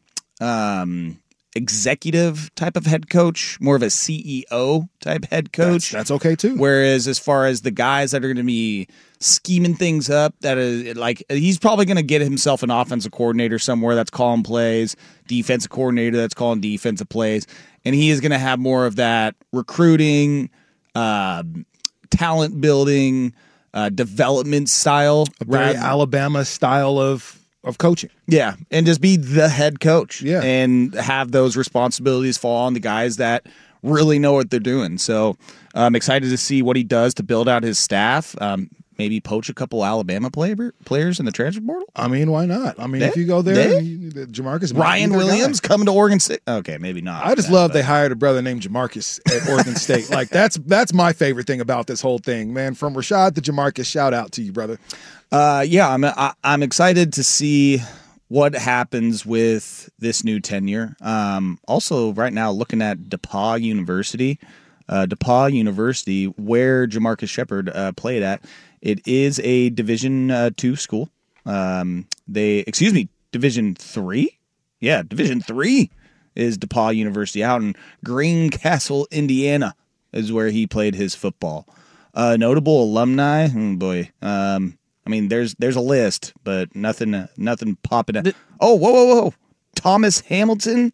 um, executive type of head coach, more of a C E O type head coach. That's, that's okay too. Whereas as far as the guys that are going to be scheming things up, that is like he's probably going to get himself an offensive coordinator somewhere that's calling plays, defensive coordinator that's calling defensive plays, and he is going to have more of that recruiting, uh, talent building, uh, development style, a very rather- Alabama style of of coaching. Yeah, and just be the head coach. Yeah, and have those responsibilities fall on the guys that really know what they're doing. So I'm excited to see what he does to build out his staff. Um, maybe poach a couple Alabama player, players in the transfer portal. I mean, why not? I mean, They- if you go there, they- and you, Jamarcus Ryan might be their Williams guy. coming to Oregon State. Okay, maybe not. I just that, love but- they hired a brother named Jamarcus at Oregon State. Like that's that's my favorite thing about this whole thing, man. From Rashad to Jamarcus, shout out to you, brother. Uh, yeah, I'm I, I'm excited to see what happens with this new tenure. Um, also, right now, looking at DePauw University, uh, DePauw University, where Jamarcus Shepard uh, played at, it is a Division uh, two school. Um, they, excuse me, Division three. Yeah, Division three is DePauw University out in Greencastle, Indiana, is where he played his football. Uh, notable alumni, oh boy. Um, I mean, there's there's a list, but nothing uh, nothing popping up. Oh, whoa, whoa, whoa! Thomas Hamilton,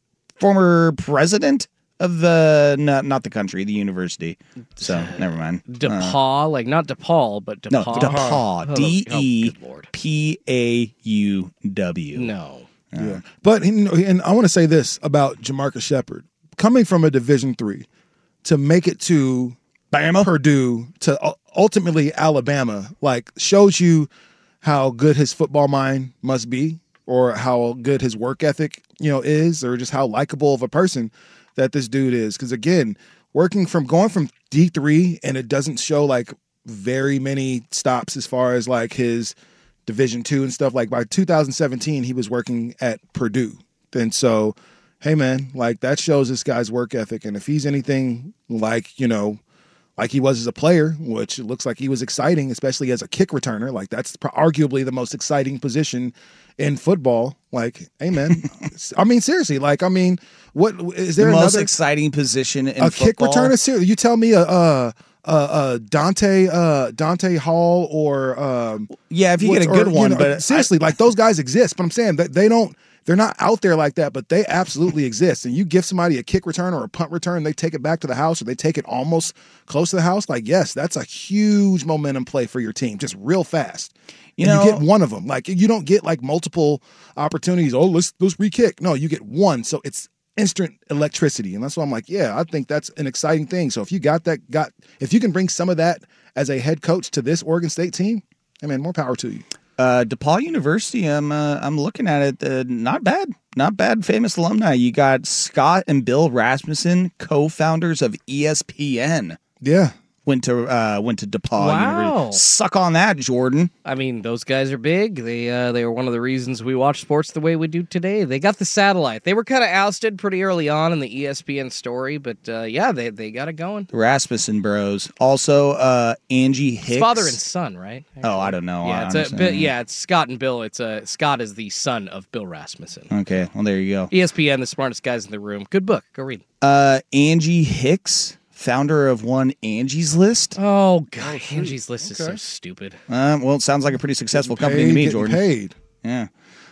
former president of the not not the country, the university. So never mind. DePauw, uh, like not DePaul, but DePauw. No, DePauw. Oh, D oh, E good Lord. P A U W. No. Yeah, but you know, and I want to say this about Jamarcus Shepard, coming from a Division three to make it to Bama, Purdue, to ultimately Alabama, like shows you how good his football mind must be, or how good his work ethic, you know, is, or just how likable of a person that this dude is. Because again, working from going from D three, and it doesn't show like very many stops as far as like his Division two and stuff. Like by two thousand seventeen, he was working at Purdue. And so, hey man, like that shows this guy's work ethic. And if he's anything like, you know, like he was as a player, which it looks like he was exciting, especially as a kick returner. Like that's arguably the most exciting position in football. Like, hey man, I mean seriously, like I mean, what is there the another most exciting position in a football? kick returner? Seriously, you tell me a. Uh, Uh, uh, Dante, uh, Dante Hall, or um, yeah, if you get a or, good you one, know, but seriously, like those guys exist. But I'm saying that they don't, they're not out there like that, but they absolutely exist. And you give somebody a kick return or a punt return, they take it back to the house, or they take it almost close to the house. Like, yes, that's a huge momentum play for your team, just real fast. You and know, you get one of them. Like you don't get like multiple opportunities. Oh, let's let's re-kick. No, you get one. So it's instant electricity. And that's why I'm like, yeah, I think that's an exciting thing. So if you got that, got if you can bring some of that as a head coach to this Oregon State team, I mean, more power to you. Uh, DePauw University, I'm uh, I'm looking at it. Uh, not bad, not bad. Famous alumni. You got Scott and Bill Rasmussen, co-founders of E S P N. Yeah, went to uh, went to DePauw Wow. University. Suck on that, Jordan. I mean, those guys are big. They uh, they were one of the reasons we watch sports the way we do today. They got the satellite. They were kind of ousted pretty early on in the E S P N story, but uh, yeah, they they got it going. The Rasmussen Bros. Also, uh, Angie Hicks. It's father and son, right? Actually. Oh, I don't know. Yeah, it's a, Bi- yeah, it's Scott and Bill. It's a Scott is the son of Bill Rasmussen. Okay, well there you go. E S P N, the smartest guys in the room. Good book. Go read. Uh, Angie Hicks, founder of one Angie's List. Oh god, oh, Angie's List is okay. so stupid. Uh, well, it sounds like a pretty successful getting company paid, to me, getting Jordan. Paid. Yeah.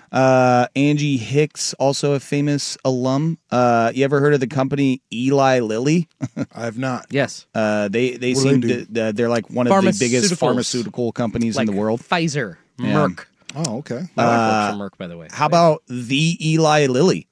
Uh, Angie Hicks, also a famous alum. Uh, you ever heard of the company Eli Lilly? I have not. Yes. Uh, they they what seem they to uh, they're like one of the biggest pharmaceutical companies like in the world. Pfizer, Yeah. Merck. Oh, okay. My wife Uh, works for Merck, by the way. How about the Eli Lilly?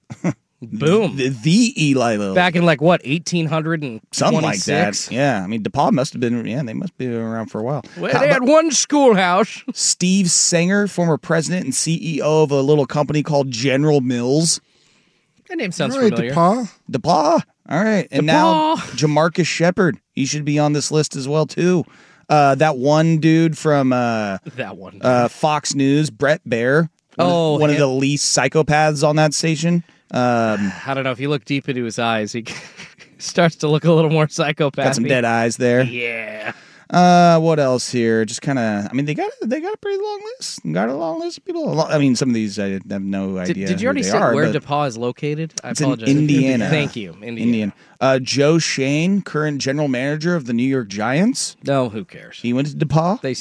Boom. The, the Eli Lilly. Back in like what, eighteen hundred and Something like that. Yeah. I mean, DePauw must have been, yeah, they must be around for a while. Well, How they had about one schoolhouse. Steve Sanger, former president and C E O of a little company called General Mills. That name sounds All right, familiar. DePauw. DePauw. All right. And DePauw. now Jamarcus Shepard. He should be on this list as well, too. Uh, that one dude from uh, That one. uh, Fox News, Brett Baer. One, Oh, of, one of him. the least psychopaths on that station. Um, I don't know. If you look deep into his eyes, he starts to look a little more psychopathic. got some dead eyes there. Yeah. Uh, what else here? Just kind of. I mean, they got they got a pretty long list. Got a long list of people. I mean, some of these I have no idea. Did, did you who already they say are, where but DePauw is located? I it's in apologize. Indiana. Thank you. Indiana. Indian. Uh, Joe Shane, current general manager of the New York Giants. No, who cares? He went to DePauw. They suck.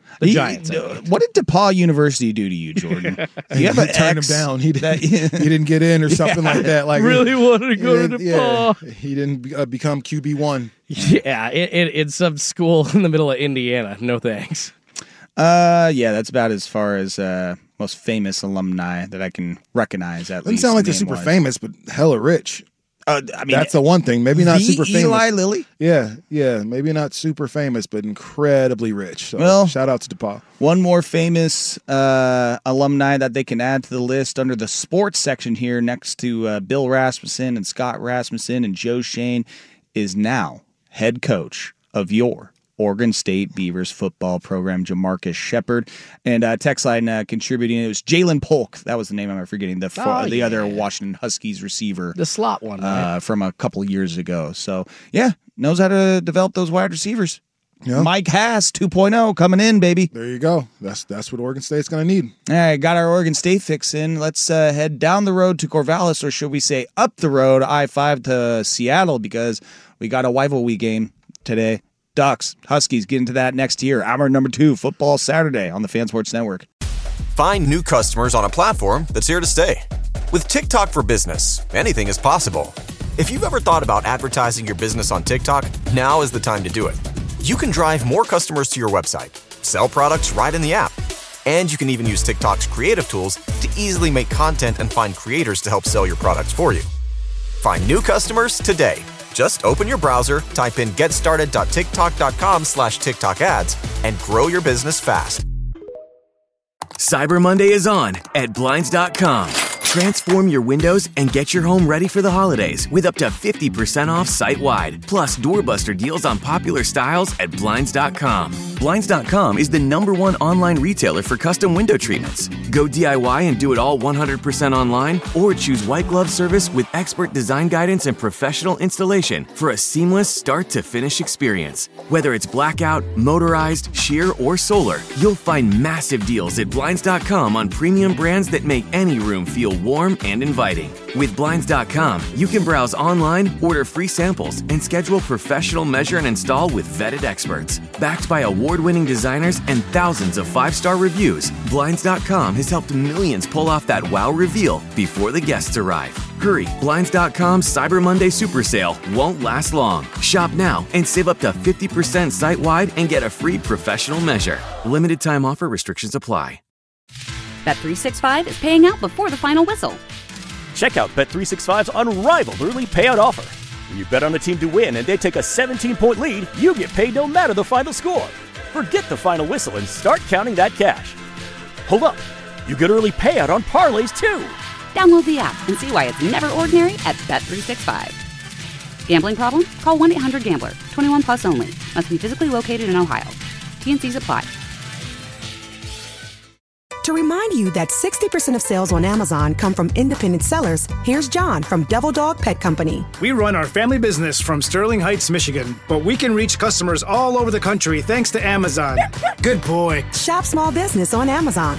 The he, Giants. Uh, what did DePaul University do to you, Jordan? You have he an turned ex him down. He, did, that, he didn't get in or something Yeah. like that. Like really wanted to go to he- yeah, DePaul. he didn't be- uh, become Q B one. Yeah, in, in, in some school in the middle of Indiana. No thanks. Uh, yeah, that's about as far as uh, most famous alumni that I can recognize. At Doesn't least sound like they're super name-wise. famous, but hella rich. Uh, I mean, That's the one thing. Maybe not the super famous. Eli Lilly. Yeah, yeah. Maybe not super famous, but incredibly rich. So Well- shout out to DePaul. One more famous uh, alumni that they can add to the list under the sports section here, next to uh, Bill Rasmussen and Scott Rasmussen and Joe Shane, is now head coach of your Oregon State Beavers football program, Jamarcus Shepard. And uh, text line uh, contributing, it was Jalen Polk. That was the name I'm forgetting. The, Oh, the yeah. other Washington Huskies receiver. The slot one, right? Uh, from a couple years ago. So, yeah, knows how to develop those wide receivers. Yeah. Mike Hass two point oh coming in, baby. There you go. That's that's what Oregon State's going to need. All right, got our Oregon State fix in. Let's uh, head down the road to Corvallis, or should we say up the road, I five to Seattle, because we got a rivalry game today. Ducks, Huskies, get into that next year. Hour number two, Football Saturday on the Fan Sports Network. Find new customers on a platform that's here to stay. With TikTok for Business, anything is possible. If you've ever thought about advertising your business on TikTok, now is the time to do it. You can drive more customers to your website, sell products right in the app, and you can even use TikTok's creative tools to easily make content and find creators to help sell your products for you. Find new customers today. Just open your browser, type in getstarted.tiktok.com slash TikTok ads, and grow your business fast. Cyber Monday is on at Blinds dot com. Transform your windows and get your home ready for the holidays with up to fifty percent off site-wide. Plus, doorbuster deals on popular styles at Blinds dot com. Blinds dot com is the number one online retailer for custom window treatments. Go D I Y and do it all one hundred percent online, or choose white glove service with expert design guidance and professional installation for a seamless start-to-finish experience. Whether it's blackout, motorized, sheer, or solar, you'll find massive deals at Blinds dot com on premium brands that make any room feel warm and inviting. With Blinds dot com, you can browse online, order free samples, and schedule professional measure and install with vetted experts. Backed by award-winning designers and thousands of five-star reviews, Blinds dot com has helped millions pull off that wow reveal before the guests arrive. Hurry, Blinds dot com's Cyber Monday Super Sale won't last long. Shop now and save up to fifty percent site-wide and get a free professional measure. Limited time offer, restrictions apply. Bet three sixty-five is paying out before the final whistle. Check out Bet three sixty-five's unrivaled early payout offer. When you bet on a team to win and they take a seventeen-point lead, you get paid no matter the final score. Forget the final whistle and start counting that cash. Hold up, you get early payout on parlays too. Download the app and see why it's never ordinary at Bet three sixty-five. Gambling problem? Call one eight hundred gambler. twenty-one plus only. Must be physically located in Ohio. T N Cs apply. To remind you that sixty percent of sales on Amazon come from independent sellers, here's John from Devil Dog Pet Company. We run our family business from Sterling Heights, Michigan, but we can reach customers all over the country thanks to Amazon. Good boy. Shop small business on Amazon.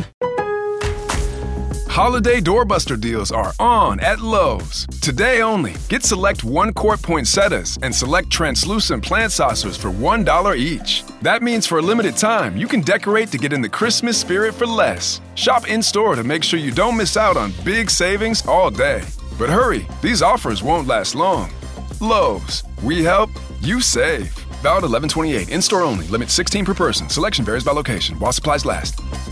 Holiday doorbuster deals are on at Lowe's. Today only, get select one-quart poinsettias and select translucent plant saucers for one dollar each. That means for a limited time, you can decorate to get in the Christmas spirit for less. Shop in-store to make sure you don't miss out on big savings all day. But hurry, these offers won't last long. Lowe's, we help, you save. Valid eleven twenty-eight, in-store only, limit sixteen per person. Selection varies by location, while supplies last.